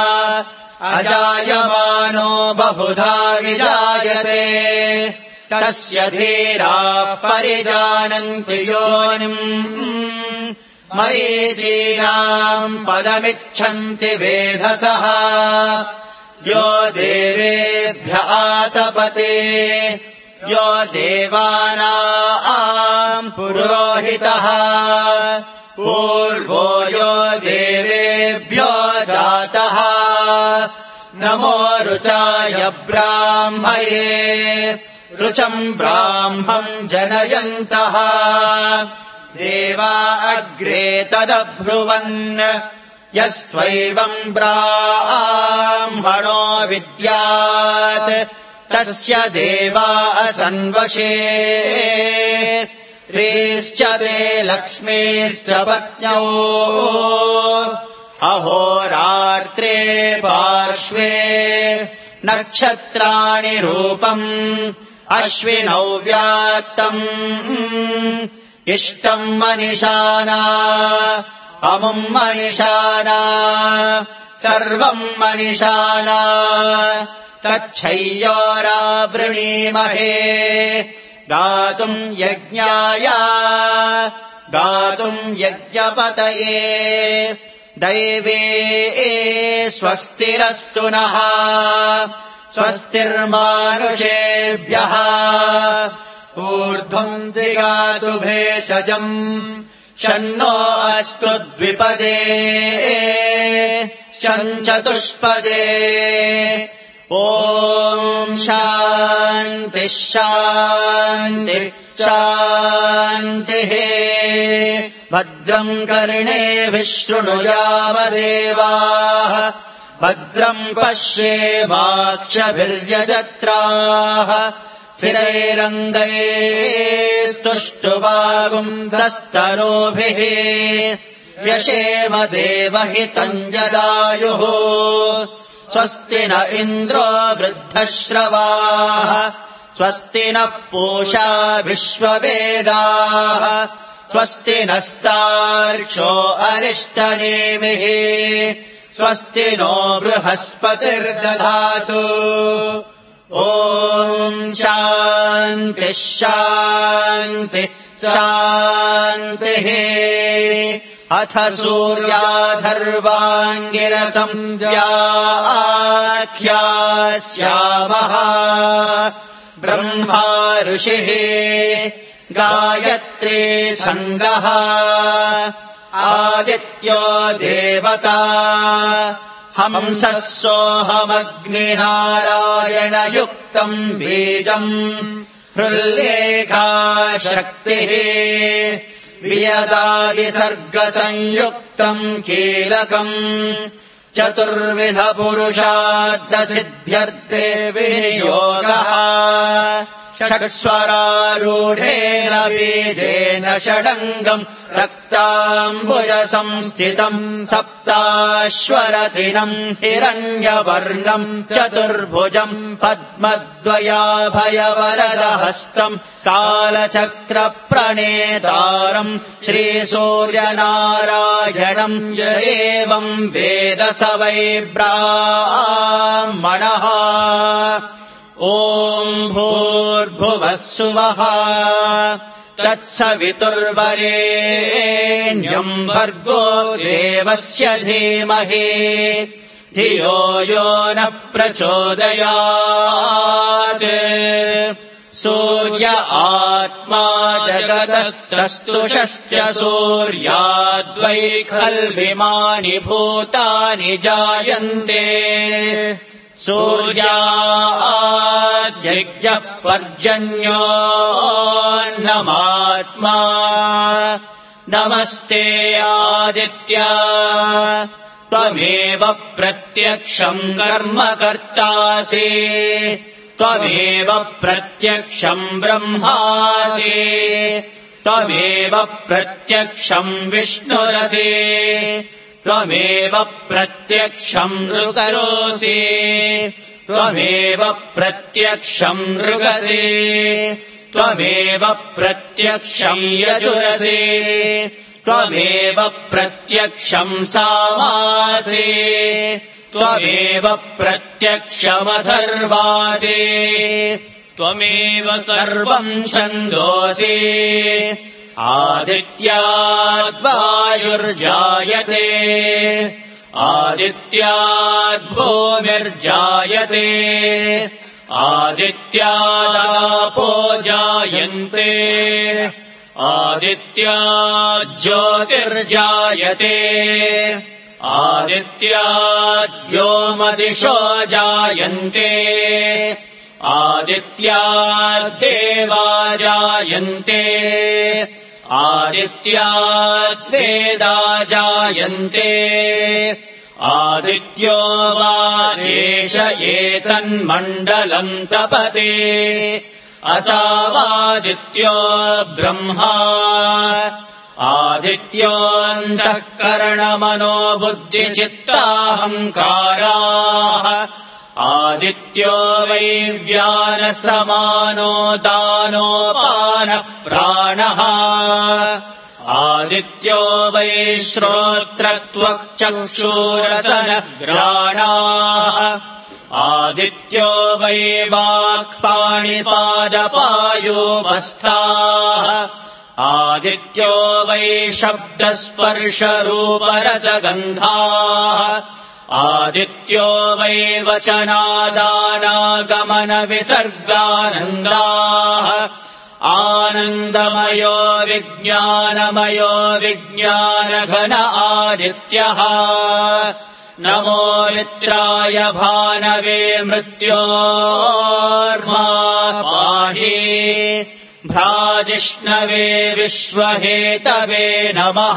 अजायमानो बहुधा विजायते तस्य धीराः परिजानन्ति योनिम् मरीचीनाम् पदमिच्छन्ति वेधसः यो देवेभ्य आतपते यो देवानाम् पुरोहितः पूर्वो यो देवेभ्यो जातः नमो रुचाय ब्राह्मये रुचम् ब्राह्मम् जनयन्तः देवा अग्रे तदब्रुवन् यस्त्वैवम् ब्राह्मणो विद्यात् तस्य देवा असन्वशे ह्रीश्च ते लक्ष्मीश्च पत्न्यौ अहोरात्रे पार्श्वे नक्षत्राणि रूपम् अश्विनौ व्यात्तम् इष्टम् मनिषाना अमुम् मनिषाना सर्वम् मनिषाना तच्छय्योरावृणीमहे गातुम् यज्ञाय गातुम् यज्ञपतये दैवे स्वस्तिरस्तु नः स्वस्तिर्मानुषेभ्यः ऊर्ध्वम् दिगातु भेषजम् शन्नो अस्तु द्विपदे शञ्चतुष्पदे ॐ शान्तिः शान्तिः शान्तिः भद्रम् कर्णेभिः शृणुयामदेवाः भद्रम् पश्येमाक्षभिर्यजत्राः स्थिरैरङ्गैस्तुष्टुवागुंसस्तनूभिः व्यशेम देवहितम् जदायुः स्वस्ति न इन्द्रो वृद्धश्रवाः स्वस्ति नः पूषा विश्ववेदाः स्वस्ति नस्तार्क्ष्यो अरिष्टनेमिः स्वस्ति नो बृहस्पतिर्दधातु ॐ शान्तिः शान्तिः शान्तिः अथ सूर्याधर्वाङ्गिरसम् व्याख्यास्यामः ब्रह्मा ऋषिः गायत्री छन्दः आदित्यो देवता हंसः सोऽहमग्निनारायणयुक्तम् बीजम् हृल्लेखा शक्तिः वियदादिसर्गसंयुक्तम् कीलकम् चतुर्विधपुरुषार्थसिद्ध्यर्थे विनियोगः षट्स्वरारूढेन बीजेन षडङ्गम् रक्ताम्बुजसंस्थितम् सप्ताश्वरतिनम् हिरण्यवर्णम् चतुर्भुजम् पद्मद्वयाभयवरदहस्तम् कालचक्रप्रणेतारम् श्रीसूर्यनारायणम् य एवम् वेद स वै ब्राह्मणः। ॐ भूर्भुवः सुवः तत्सवितुर्वरेण्यम् भर्गो देवस्य धीमहि धियो यो न प्रचोदयात्। सूर्य आत्मा जगतस्तस्तुषश्च सूर्याद्वै खल्विमानि भूतानि जायन्ते। सूर्याद्यज्ञः पर्जन्योऽन्नमात्मा नमस्ते आदित्या त्वमेव प्रत्यक्षम् कर्म कर्तासि त्वमेव प्रत्यक्षम् ब्रह्मासि त्वमेव प्रत्यक्षम् विष्णुरसि त्वमेव प्रत्यक्षम् ऋकरोसि त्वमेव प्रत्यक्षम् ऋगसि त्वमेव प्रत्यक्षम् यजुरसि त्वमेव प्रत्यक्षम् सामासि त्वमेव प्रत्यक्षमथर्वासि त्वमेव सर्वम् छन्दोसि। आदित्याद्वायुर्जायते आदित्याद्भूमिर्जायते आदित्यादापो जायन्ते आदित्याज्योतिर्जायते आदित्याद्योमदिशो जायन्ते आदित्याद्देवा जायन्ते आदित्याद्वेदा जायन्ते आदित्यो वा एष एतन्मण्डलम् तपते असावादित्यो ब्रह्मा आदित्योऽन्तःकरणमनो बुद्धिचित्ताहङ्काराः आदित्यो वै व्यानसमानो दानोपानः प्राणः आदित्यो वै श्रोत्रत्वक्चक्षुरसनघ्राणाः आदित्यो वै वाक्पाणिपादपायोपस्थाः आदित्यो वै शब्दस्पर्शरूपरसगन्धाः आदित्यो वै वचनादानागमनविसर्गानन्दाः आनन्दमयो विज्ञानमयो विज्ञानघन आदित्यः नमो मित्राय भानवे मृत्योर्मा पाहि भ्राजिष्णवे विश्वहेतवे नमः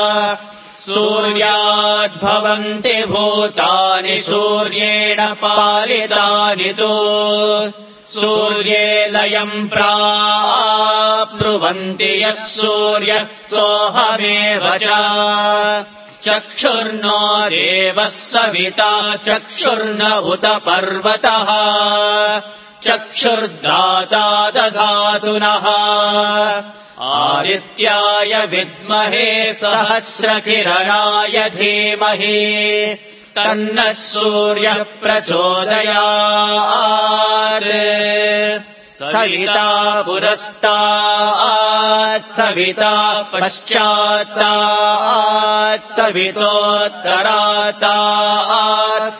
सूर्याद्भवन्ति भूतानि सूर्येण पालितानि तु सूर्ये लयम् प्राप्नुवन्ति यः सूर्यः सोऽहमेव च चक्षुर्नो देवः सविता चक्षुर्न उत पर्वतः चक्षुर्दाता दधातु नः आदित्याय विद्महे सहस्रकिरणाय धीमहि तन्नः सूर्यः प्रचोदयात् सविता पुरस्तात् सविता पश्चात्तात् सवितोत्तरातात्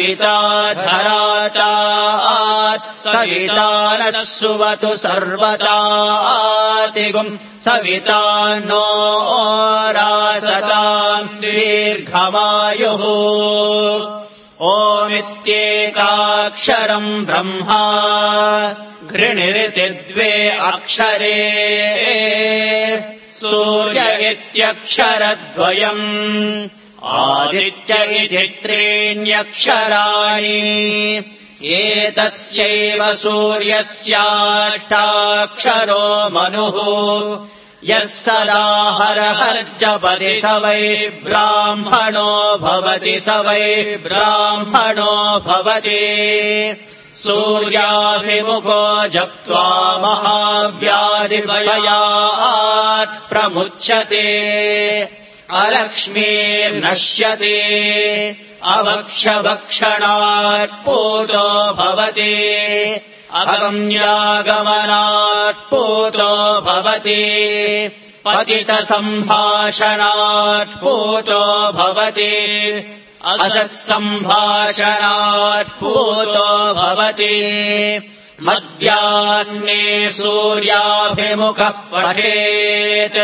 सविताधरातात् सविता नः सुवतु सर्वतातिगुम् सविता नो रासताम् दीर्घमायुः ओमित्येकाक्षरम् ब्रह्मा घृणिरिति द्वे अक्षरे सूर्य इत्यक्षरद्वयम् आदित्य इति त्रीण्यक्षराणि एतस्यैव सूर्यस्याष्टाक्षरो मनुः यः सदा हरहर्जपति स वै ब्राह्मणो भवति स वै ब्राह्मणो भवति सूर्याभिमुखो जप्त्वा महाव्याधिभयात् प्रमुच्यते अलक्ष्मीर्नश्यते अभक्षभक्षणात् पूतो भवति अगम्यागमनात् पूतो भवति पतितसम्भाषणात् पूतो भवति असत्सम्भाषणात् पूतो भवति मध्याह्ने सूर्याभिमुखः पठेत्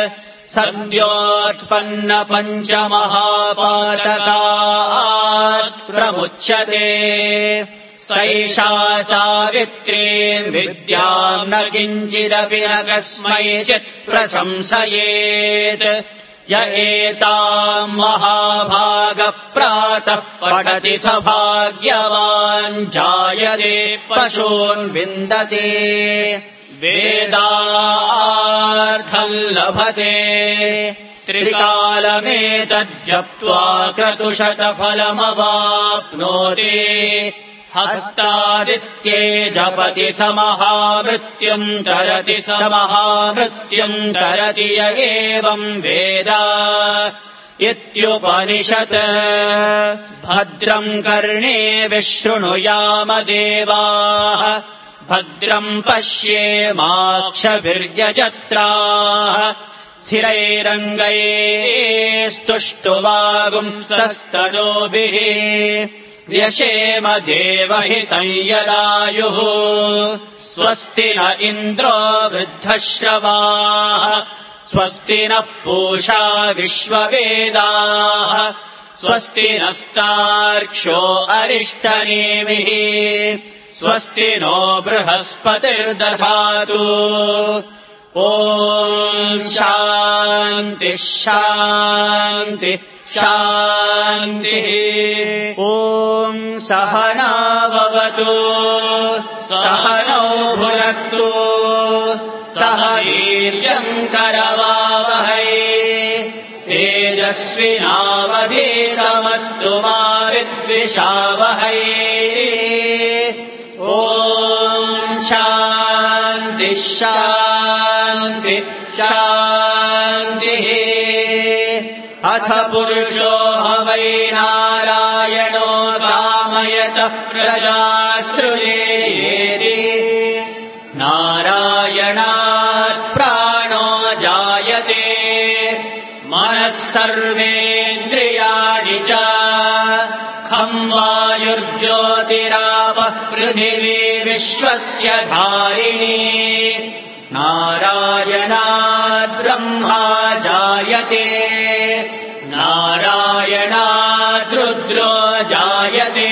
सद्योत्पन्नपञ्चमहापातकात् प्रमुच्यते सैषा सावित्री विद्याम् न किञ्चिदपि न कस्मैचित् प्रशंसयेत् य एताम् महाभागः प्रातः पठति स भाग्यवान् जायते पशून् विन्दते वेदार्थम् लभते त्रिकालमेतज्जप्त्वा क्रतुशतफलमवाप्नोति हस्तादित्ये जपति स महामृत्युम् तरति स महामृत्युम् तरति य एवम् वेद इत्युपनिषत् भद्रम् कर्णेभिः शृणुयाम देवाः भद्रम् पश्येमाक्षभिर्यजत्राः स्थिरैरङ्गैस्तुष्टुवागुंसस्तनूभिः व्यशेम देवहितम् यदायुः स्वस्ति न इन्द्रो वृद्धश्रवाः स्वस्ति नः पूषा विश्ववेदाः स्वस्ति नस्तार्क्ष्यो अरिष्टनेमिः स्वस्ति नो बृहस्पतिर्दधातु ॐ शान्तिः शान्तिः शान्तिः ॐ सहना भवतु सहनौ भुनक्तु सह वीर्यम् करवावहै तेजस्विनावधीतमस्तु मा विद्विषावहै ॐ शान्तिः शान्तिः शान्तिः अथ पुरुषो ह वै नारायणो कामयतः प्रजासृजेति नारायणात् प्राणो जायते मनः सर्वेन्द्रियाणि च खम् वायुर्ज्योतिरापः पृथिवी विश्वस्य धारिणी नारायणात् ब्रह्मा जायते नारायणात् रुद्रो जायते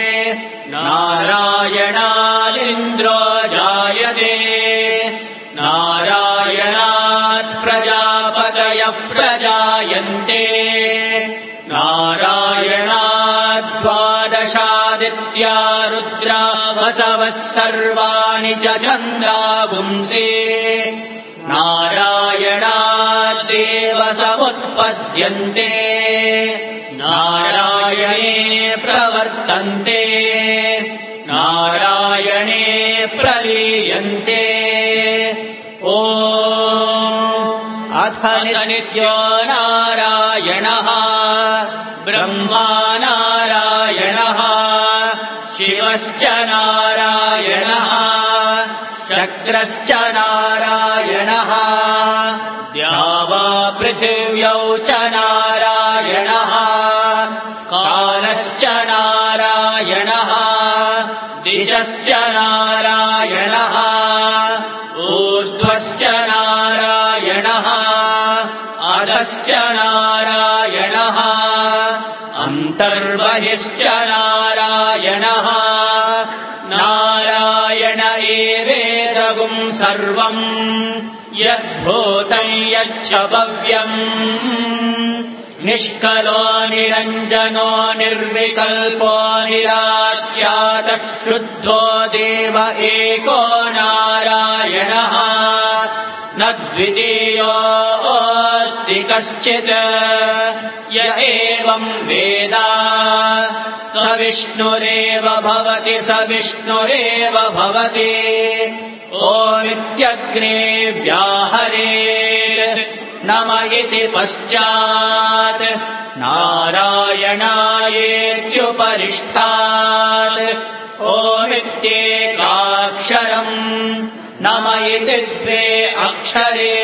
नारायणादिन्द्रो जायते नारायणात् प्रजापतयः प्रजायन्ते नारायणात् द्वादशादित्या रुद्रा वसवः सर्वाणि च छन्दागुंसि नारायणाद्देव समुत्पद्यन्ते नारायणे प्रवर्तन्ते नारायणे प्रलीयन्ते ॐ अथ नित्यो नारायणः ब्रह्मा नारायणः शिवश्च नारायणः शक्रश्च नारायणः द्यावा पृथिव्यौ च नारायणः शीर्षश्च नारायणः ऊर्ध्वश्च नारायणः अधश्च नारायणः अन्तर्बहिश्च नारायणः नारायण एवेदगुं सर्वम् यद्भूतं यच्च भव्यम् निष्कलो निरञ्जनो निर्विकल्पो निराख्यातः शुद्धो देव एको नारायणः न द्वितीयोऽस्ति कश्चित् य एवं वेद स विष्णुरेव भवति स विष्णुरेव भवति ओमित्यग्ने व्याहरेत् नम इति पश्चात् नारायणायेत्युपरिष्ठात् ओमित्येकाक्षरम् नम इति द्वे अक्षरे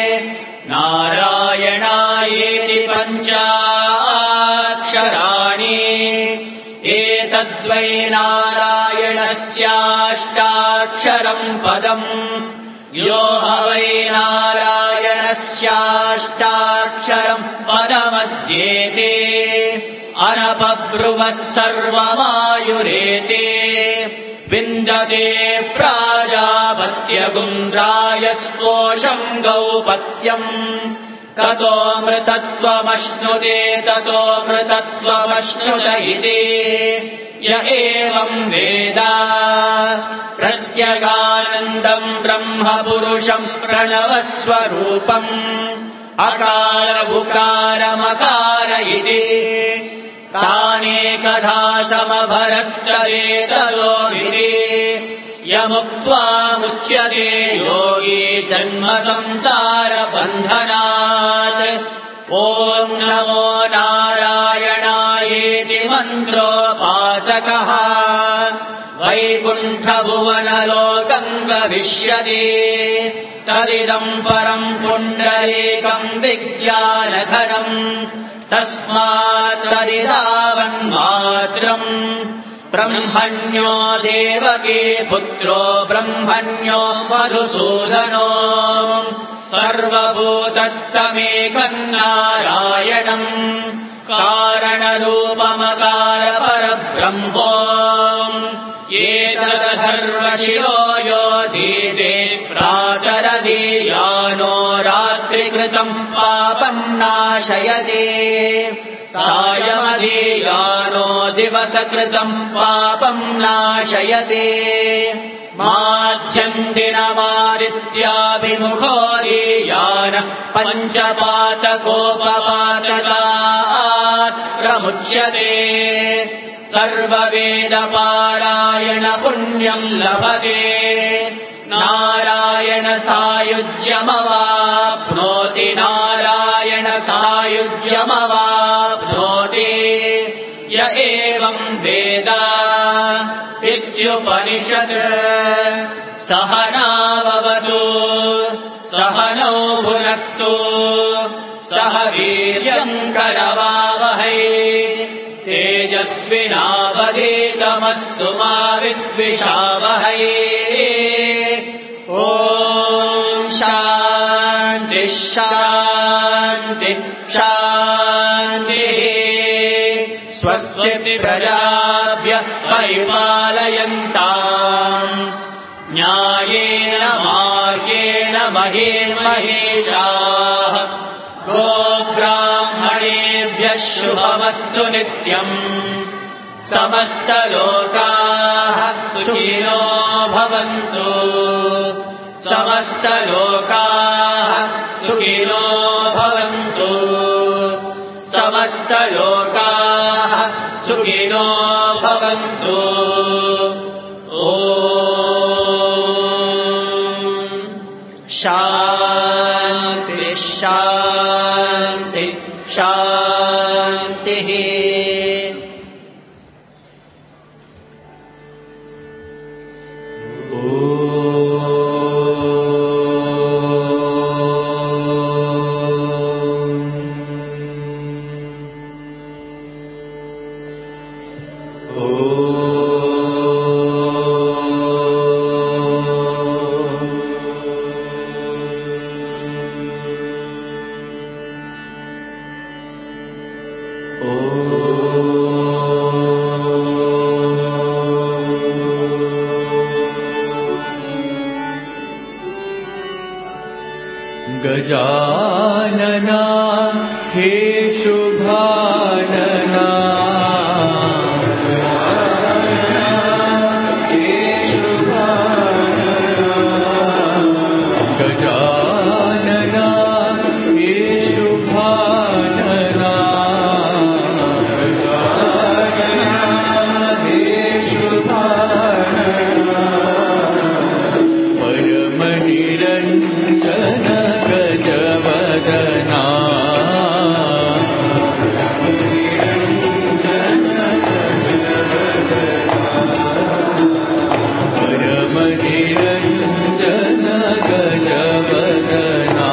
नारायणायेति पञ्चाक्षराणि एतद्वै नारायणस्याष्टाक्षरम् पदम् यो ह वै नारायणस्याष्टाक्षरम् पदमध्येते अनपब्रुवः सर्वमायुरेते विन्दते प्राजापत्यगुन्द्रायस्पोषम् गौपत्यम् ततोऽमृतत्वमश्नुते ततोऽमृतत्वमश्नुत इति य एवम् वेद प्रत्यगानन्दम् ब्रह्मपुरुषम् प्रणवस्वरूपम् अकार उकारमकार इति तानेकधा समभरत्तरेतलोभिः यमुक्त्वा मुच्यते योगी जन्म संसारबन्धनात् ॐ नमो नारायणायेति मन्त्रोपासकः वैकुण्ठभुवनलोकम् गमिष्यति तदिदम् परम् पुण्डरीकम् विज्ञानघनम् तस्मात् तदिदावन्मात्रम् ब्रह्मण्यो देवकी पुत्रो ब्रह्मण्यो मधुसूदनो सर्वभूतस्तमेकम् नारायणम् कारणरूपमकार परब्रह्मो एतदथर्वशिरो यो दीदे प्रातरदीयानो रात्रिकृतम् पापम् नाशयति सायमधीयानो दिवसकृतम् पापम् नाशयति माध्यन्दिनमादित्याभिमुखो दीयान पञ्चपातकोपपातकात् प्रमुच्यते सर्ववेदपारायण पुण्यम् लभते नारायण सायुज्यमवाप्नोति नारायण सायुज्यमवाप्नोति य एवम् वेद इत्युपनिषत् सहनाववतु सहनौ भुनक्तु सह वीर्यम् करवावहै तेजस्विनावधीतमस्तु मा विद्विषावहै ॐ शान्ति शान्ति शान्तिः स्वस्ति प्रजाभ्यः परिपालयन्ताम् न्यायेन मार्गेण महीर्महेशाः गोब्राह्मणेभ्यः शुभमस्तु नित्यम् समस्तलोकाः सुखिनो भवन्तु समस्तलोकाः सुखिनो भवन्तु समस्तलोकाः सुखिनो भवन्तु ॐ शान्ति शान्ति शान्तिः Oh गजानना हे शुभानना हे शुभानना गजानना हे शुभानना हे शुभानना परम निरंजन गजवदना परम निरंजन गजवदना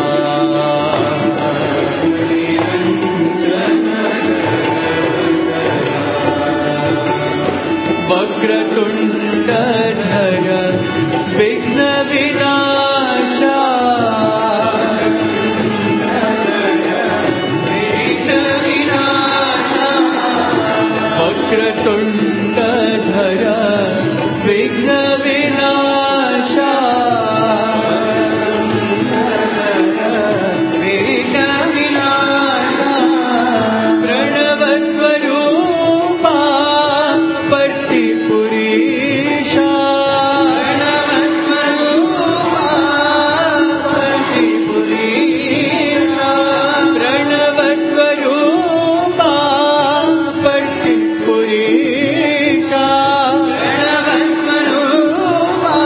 वक्रतुंडधर विघ्न विनाशा वक्रतुंडधर विघ्न विनाशा विघ्न विनाशा प्रणव स्वरूपा पट्टिपुरीशा प्रणव स्वरूपा पट्टिपुरीशा प्रणव स्वरूपा पट्टिपुरीशा प्रणव स्वरूपा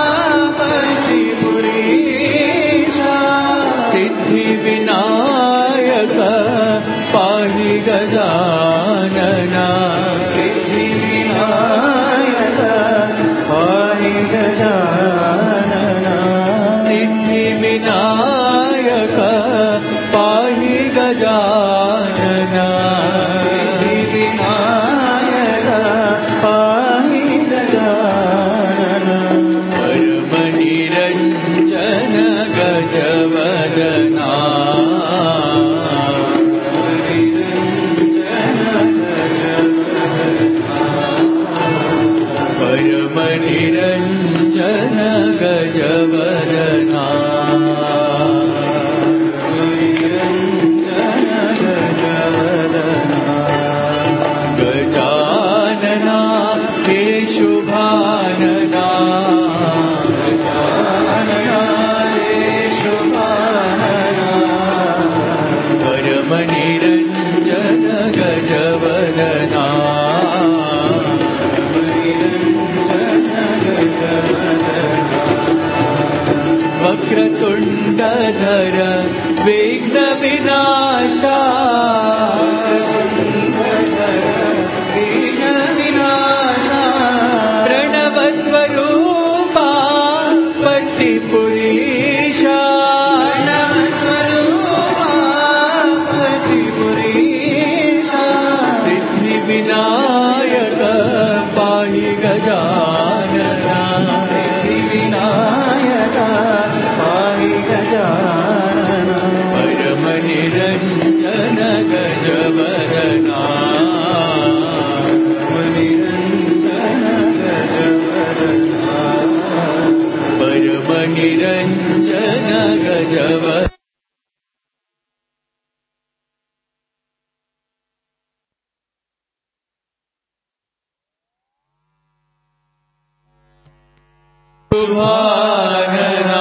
पट्टिपुरीशा सिद्धि विनायक पाहि गजानना सिद्धि विनायक पाहि गजानना सिद्धि विनायक पाहि गजानना सिद्धि विनायक पाहि गजानना परम निरंजन गजवदना परम निरंजन गजवदना गजानना हे शुभानना गजानना हे शुभानना परम निरंजन गजवदना वक्रतुंडधर विघ्न विनाशा विघ्न विनाशा प्रणव स्वरूपा पट्टिपुरीशा प्रणव स्वरूपा पट्टिपुरीशा सिद्धि विनायक पाहि गजानना सिद्धि विनायक पाहि गजानना परम निरंजन गजवदना निरंजन गजवदना परम निरंजन गजवदना शुभानना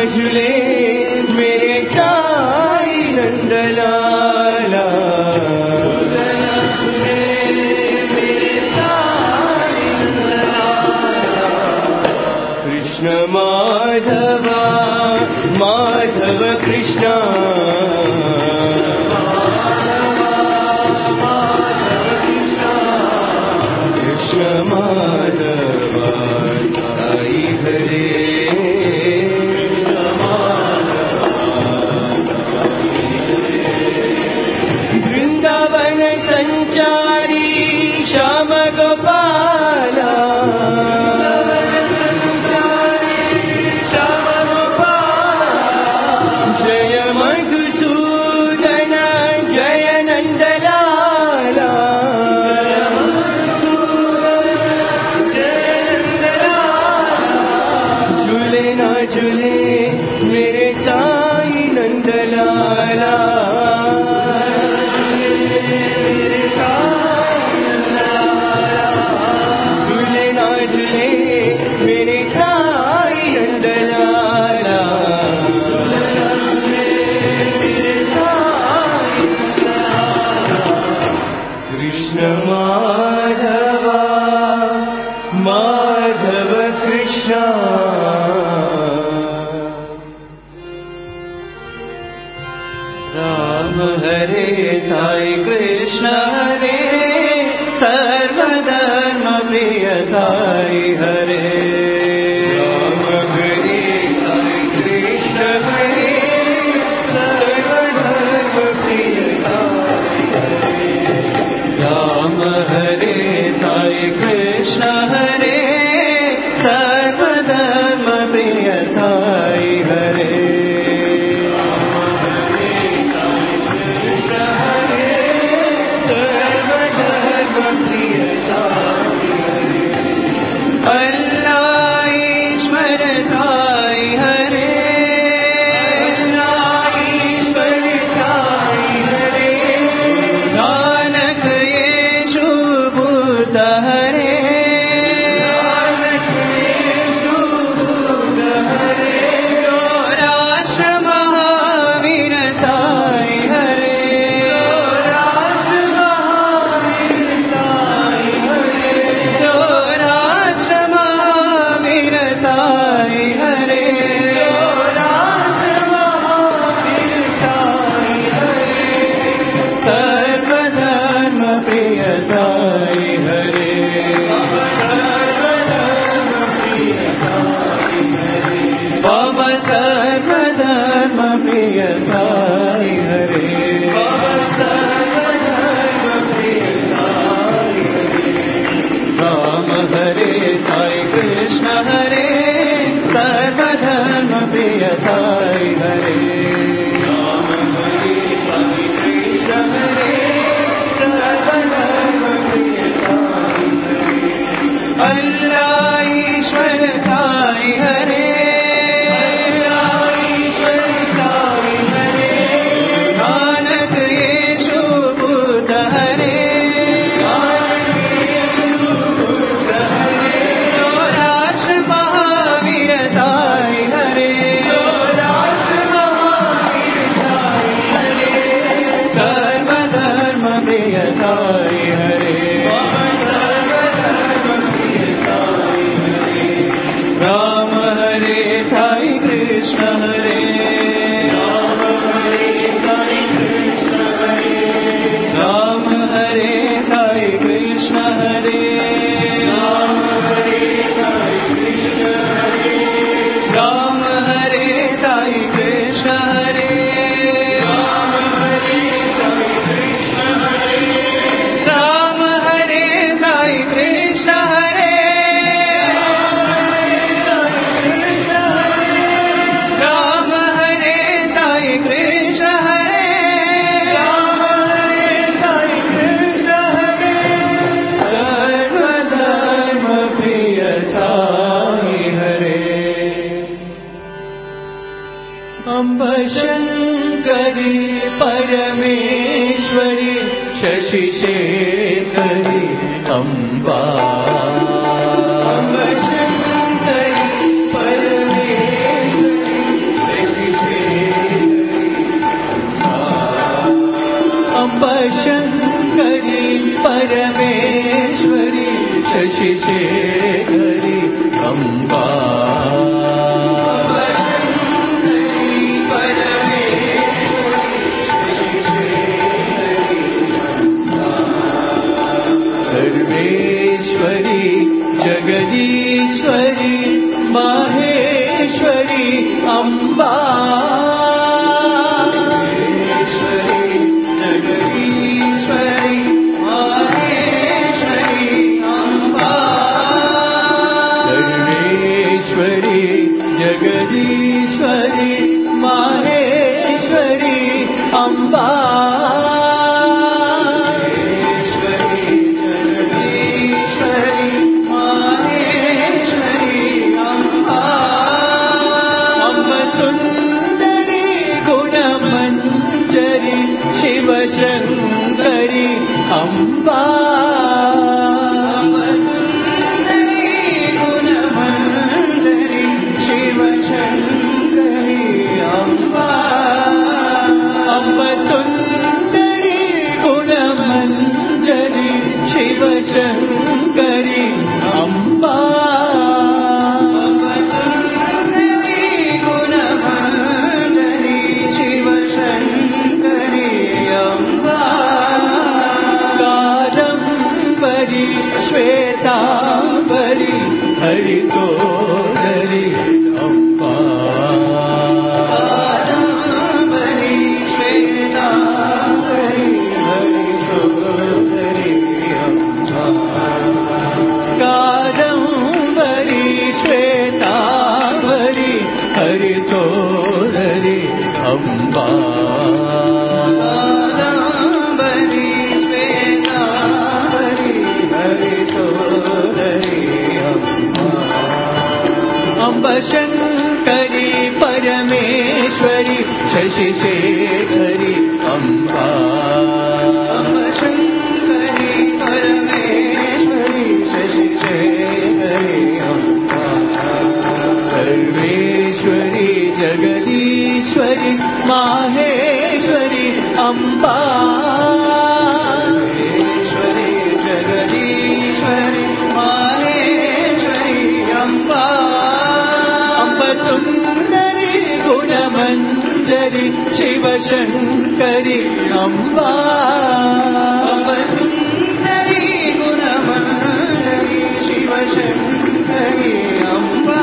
झूले मेरे साई नंदलाला, झूलना झूले मेरे साई नंदलाला। कृष्ण माधव माधव कृष्ण, कृष्ण माधव साई हरे, वृंदावन संचारी श्याम गोपाला, श्याम गोपाला। जय मधुसूदन जय नंदलाला, झूले ना झूले मेरे साई नंदलाला, झूले ना झूले मेरे साई नंदलाला। कृष्ण माधव माधव कृष्ण, राम हरे साई कृष्ण हरे, सर्वधर्म प्रिय साई हरे। राम हरे साई कृष्ण हरे, सर्वधर्म प्रिय साई हरे। राम हरे साई कृष्ण हरे, सर्वधर्म प्रिय साई हरे। अल्लाह ईश्वर साई हरे, अल्लाह ईश्वर साई हरे। नानक येशु बुद्ध हरे, नानक येशु बुद्ध हरे। जो राष्ट्र महावीर साई हरे, जो राष्ट्र महावीर साई हरे। जो राष्ट्र महावीर साई हरे, जो राष्ट्र महावीर साई हरे। सर्वधर्म प्रिय साई हरे, सर्वधर्म प्रिय साई हरे। बाबा सर्वधर्म प्रिय साई हरे, बाबा सर्वधर्म प्रिय साई हरे। राम हरे साई कृष्ण हरे, सर्वधर्म प्रिय साई हरे। राम हरे साई कृष्ण हरे, सर्वधर्म प्रिय साई हरे। अल्लाह ईश्वर साई हरे, अल्लाह ईश्वर साई हरे। नानक येशु बुद्ध हरे, नानक येशु बुद्ध हरे। जो राष्ट्र महावीर साई हरे, जो राष्ट्र महावीर साई हरे। सर्वधर्म प्रिय साई हरे, सर्वधर्म प्रिय साई हरे। राम हरे साई कृष्ण हरे, राम हरे साई कृष्ण हरे। राम हरे साई कृष्ण हरे, राम हरे साई कृष्ण हरे। राम हरे साई कृष्ण हरे, राम हरे साई कृष्ण हरे। राम हरे साई कृष्ण हरे, राम हरे साई कृष्ण हरे। राम हरे साई कृष्ण हरे, सर्वधर्म प्रिय साई हरे। अम्ब शंकरी परमेश्वरी शशि शेखरी अम्बा, अम्ब शंकरी परमेश्वरी మహేశ్వరి అంబా జగదీశ్వరి మహేశ్వరి అంబా జగదీశ్వరి మహేశ్వరి అంబా అంబ సుందరి గుణమంజరి శివశంకరి అంబా శంకరి అంబా గుణమంజరి శివశంకరి అంబా కాదంబరి శ్వేతాంబరి హరితోదరి అంబా కాదంబరి శ్వేతాంబరి హరితోదరి కాదంబరి శ్వేతాంబరి హరితోదరి అంబా కాదంబరి శ్వేతాంబరి హరితోదరి అంబా అంబ శంకరి పరమేశ్వరి శశిశేఖరి అంబా అంబ శంకరి పరమేశ్వరి శశిశేఖరి అంబా సర్వేశ్వరి జగదీశ్వరి మహేశ్వరి అంబా సర్వేశ్వరి జగదీశ్వరి మహేశ్వరి అంబా అంబ సుందరి గుణమంజరి శివశంకరి అంబా అంబ సుందరి గుణమంజరి శివశంకరి అంబా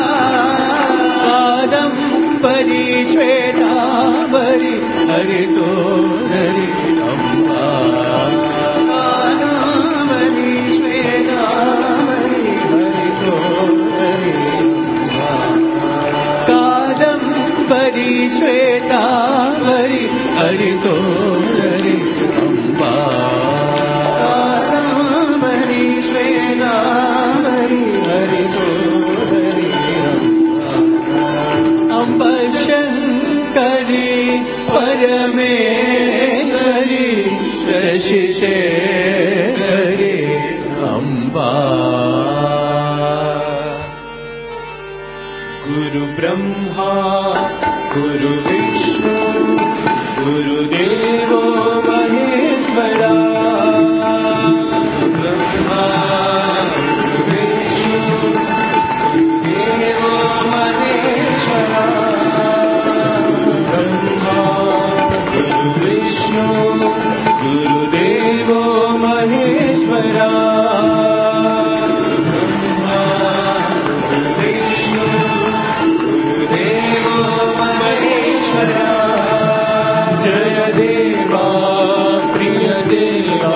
కాదంబరి శ్వేతాంబరి హరితోదరి అంబా కాదంబరి శ్వేతాంబరి హరితోదరి అంబా కాదంబరి శ్వేతాంబరి హరితోదరి అంబా కాదంబరి శ్వేతాంబరి హరితోదరి అంబ శంకరి పరమేశ్వరి శశిశేఖరి అంబా గురు బ్రహ్మా గురు విష్ణు గురుదేవో మహేశ్వరా బ్రహ్మా గురు విష్ణు గురుదేవో మహేశ్వరా బ్రహ్మా గురు విష్ణు గురుదేవో మహేశ్వరా బ్రహ్మా గురు విష్ణు గురుదేవో మహేశ్వరా జయ దేవా ప్రియ దేవా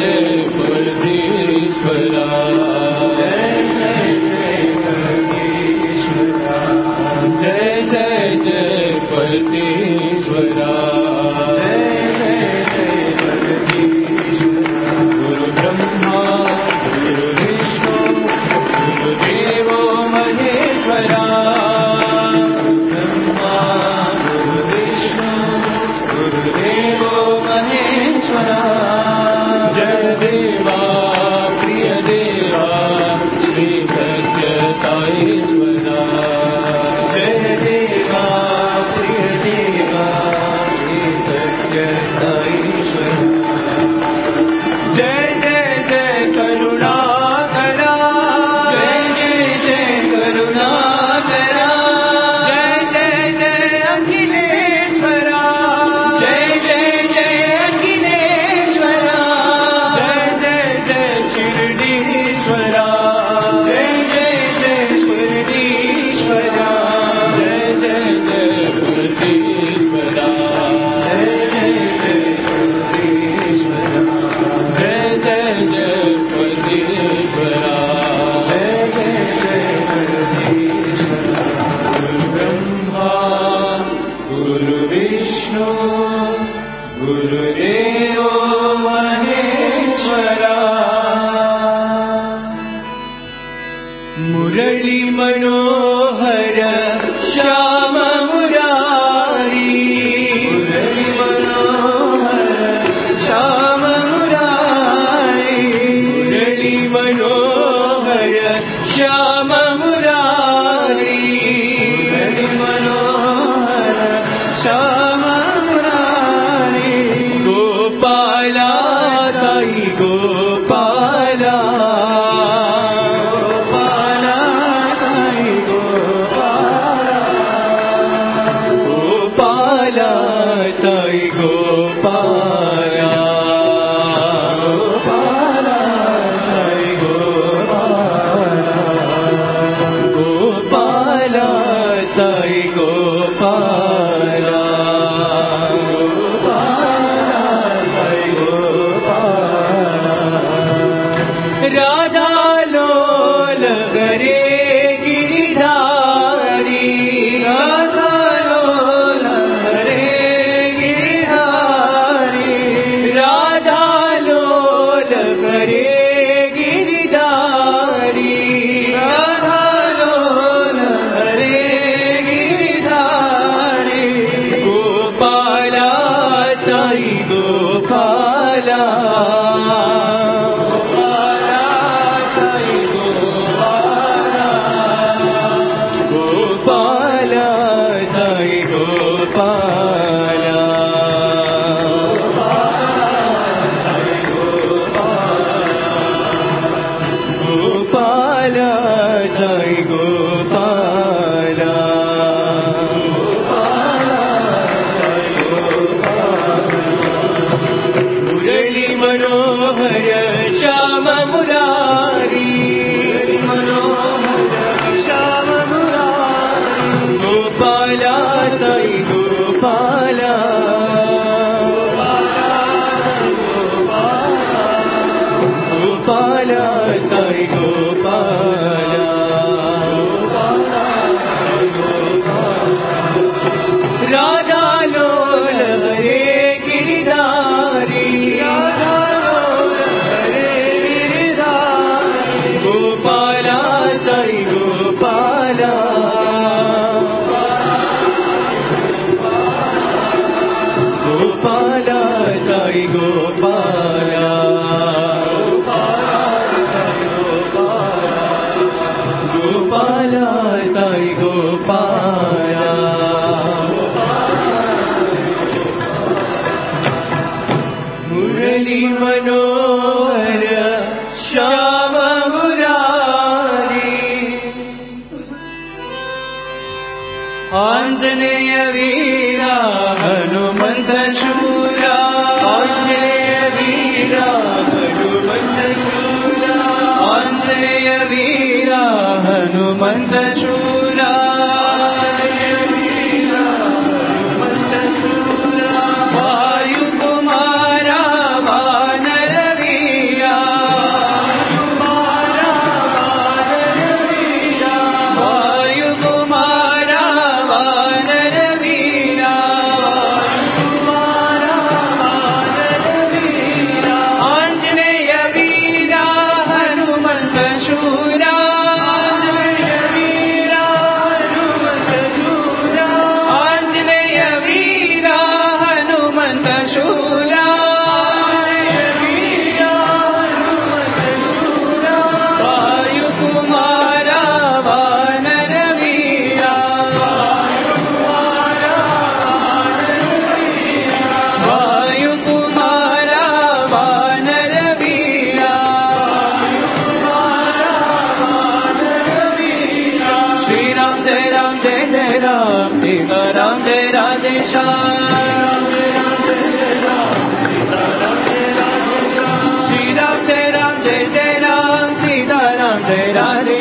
वायुकुमारा वानरवीरा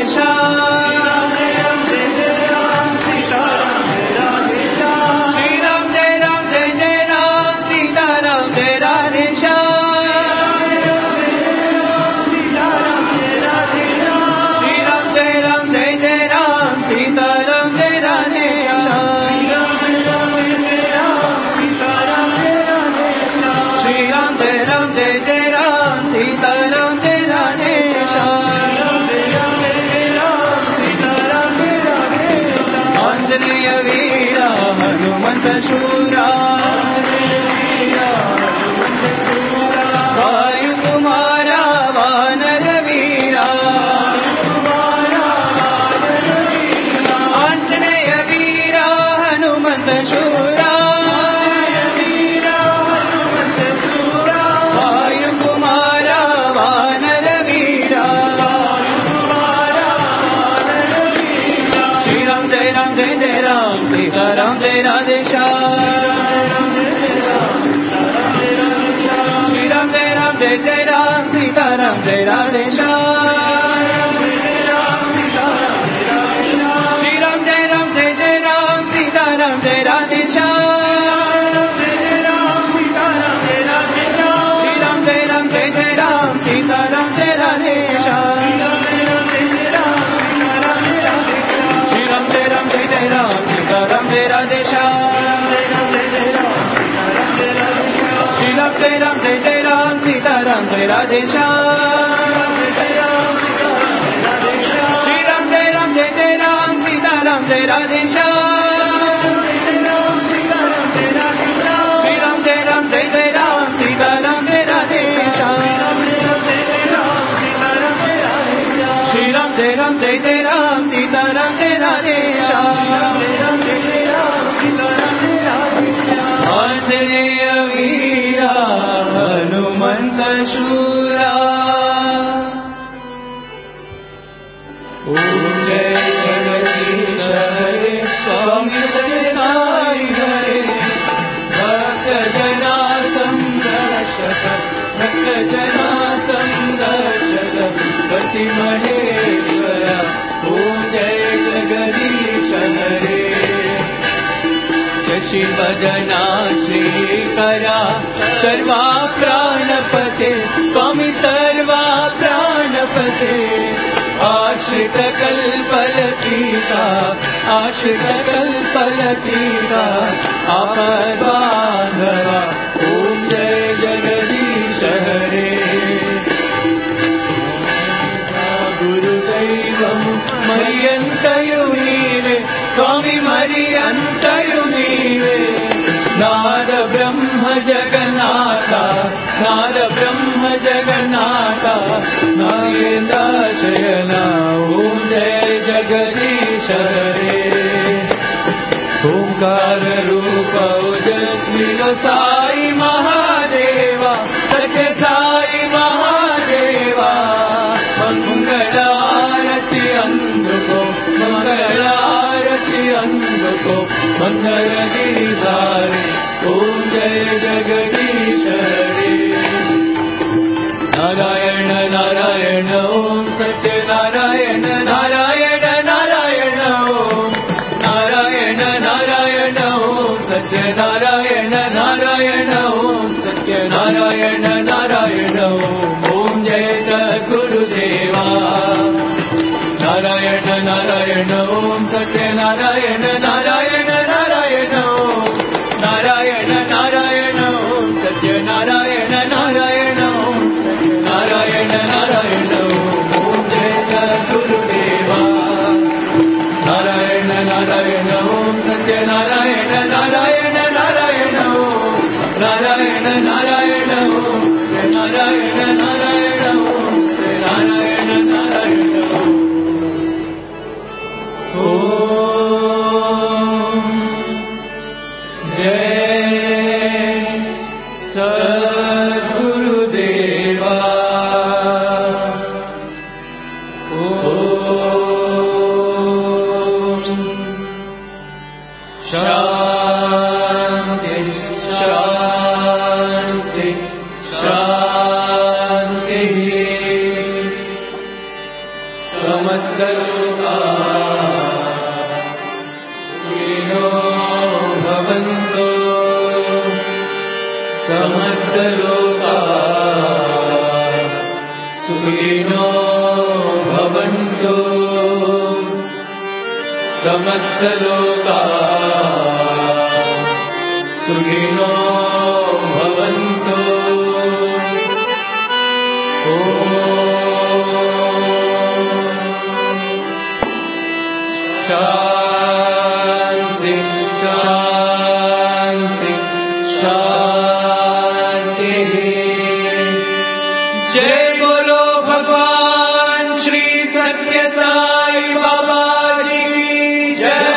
समस्त समस्तलोका सुखिनो भवन्तु समस्तलोका सुखिनो भवन्तु शान्ति शान्ति शान्तिः। जय बोलो भगवान श्री सत्य साई बाबा जी की जय।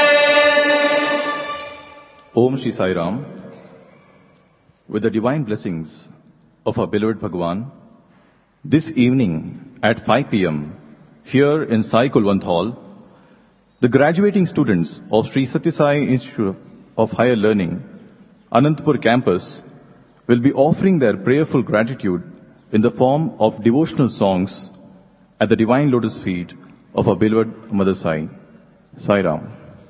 Om Shri Sai Ram. With the divine blessings of our beloved Bhagavan, this evening at 5 p.m. here in Sai Kulwant Hall, the graduating students of Sri Satya Sai Institute of Higher Learning, Anantapur campus, will be offering their prayerful gratitude in the form of devotional songs at the divine lotus feet of our beloved Mother Sai. Sai Ram.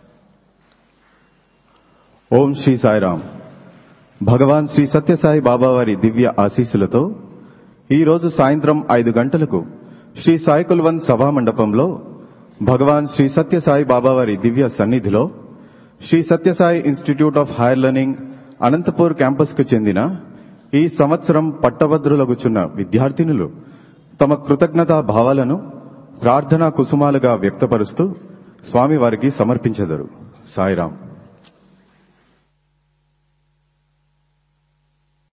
ఓం శ్రీ సాయిరామ్. భగవాన్ శ్రీ సత్యసాయి బాబా వారి దివ్య ఆశీస్సులతో ఈరోజు సాయంత్రం 5 గంటలకు శ్రీ సాయి కుల్వంత్ సభా మండపంలో భగవాన్ శ్రీ సత్యసాయి బాబా వారి దివ్య సన్నిధిలో Shri Sathya Sai institute of higher learning Anantapur campus కు చెందిన ఈ సంవత్సరం పట్టభద్రులగుచున్న విద్యార్థినులు తమ కృతజ్ఞతా భావాలను ప్రార్థనా కుసుమాలుగా వ్యక్తపరుస్తూ స్వామివారికి సమర్పించెదరు. సాయిరామ్.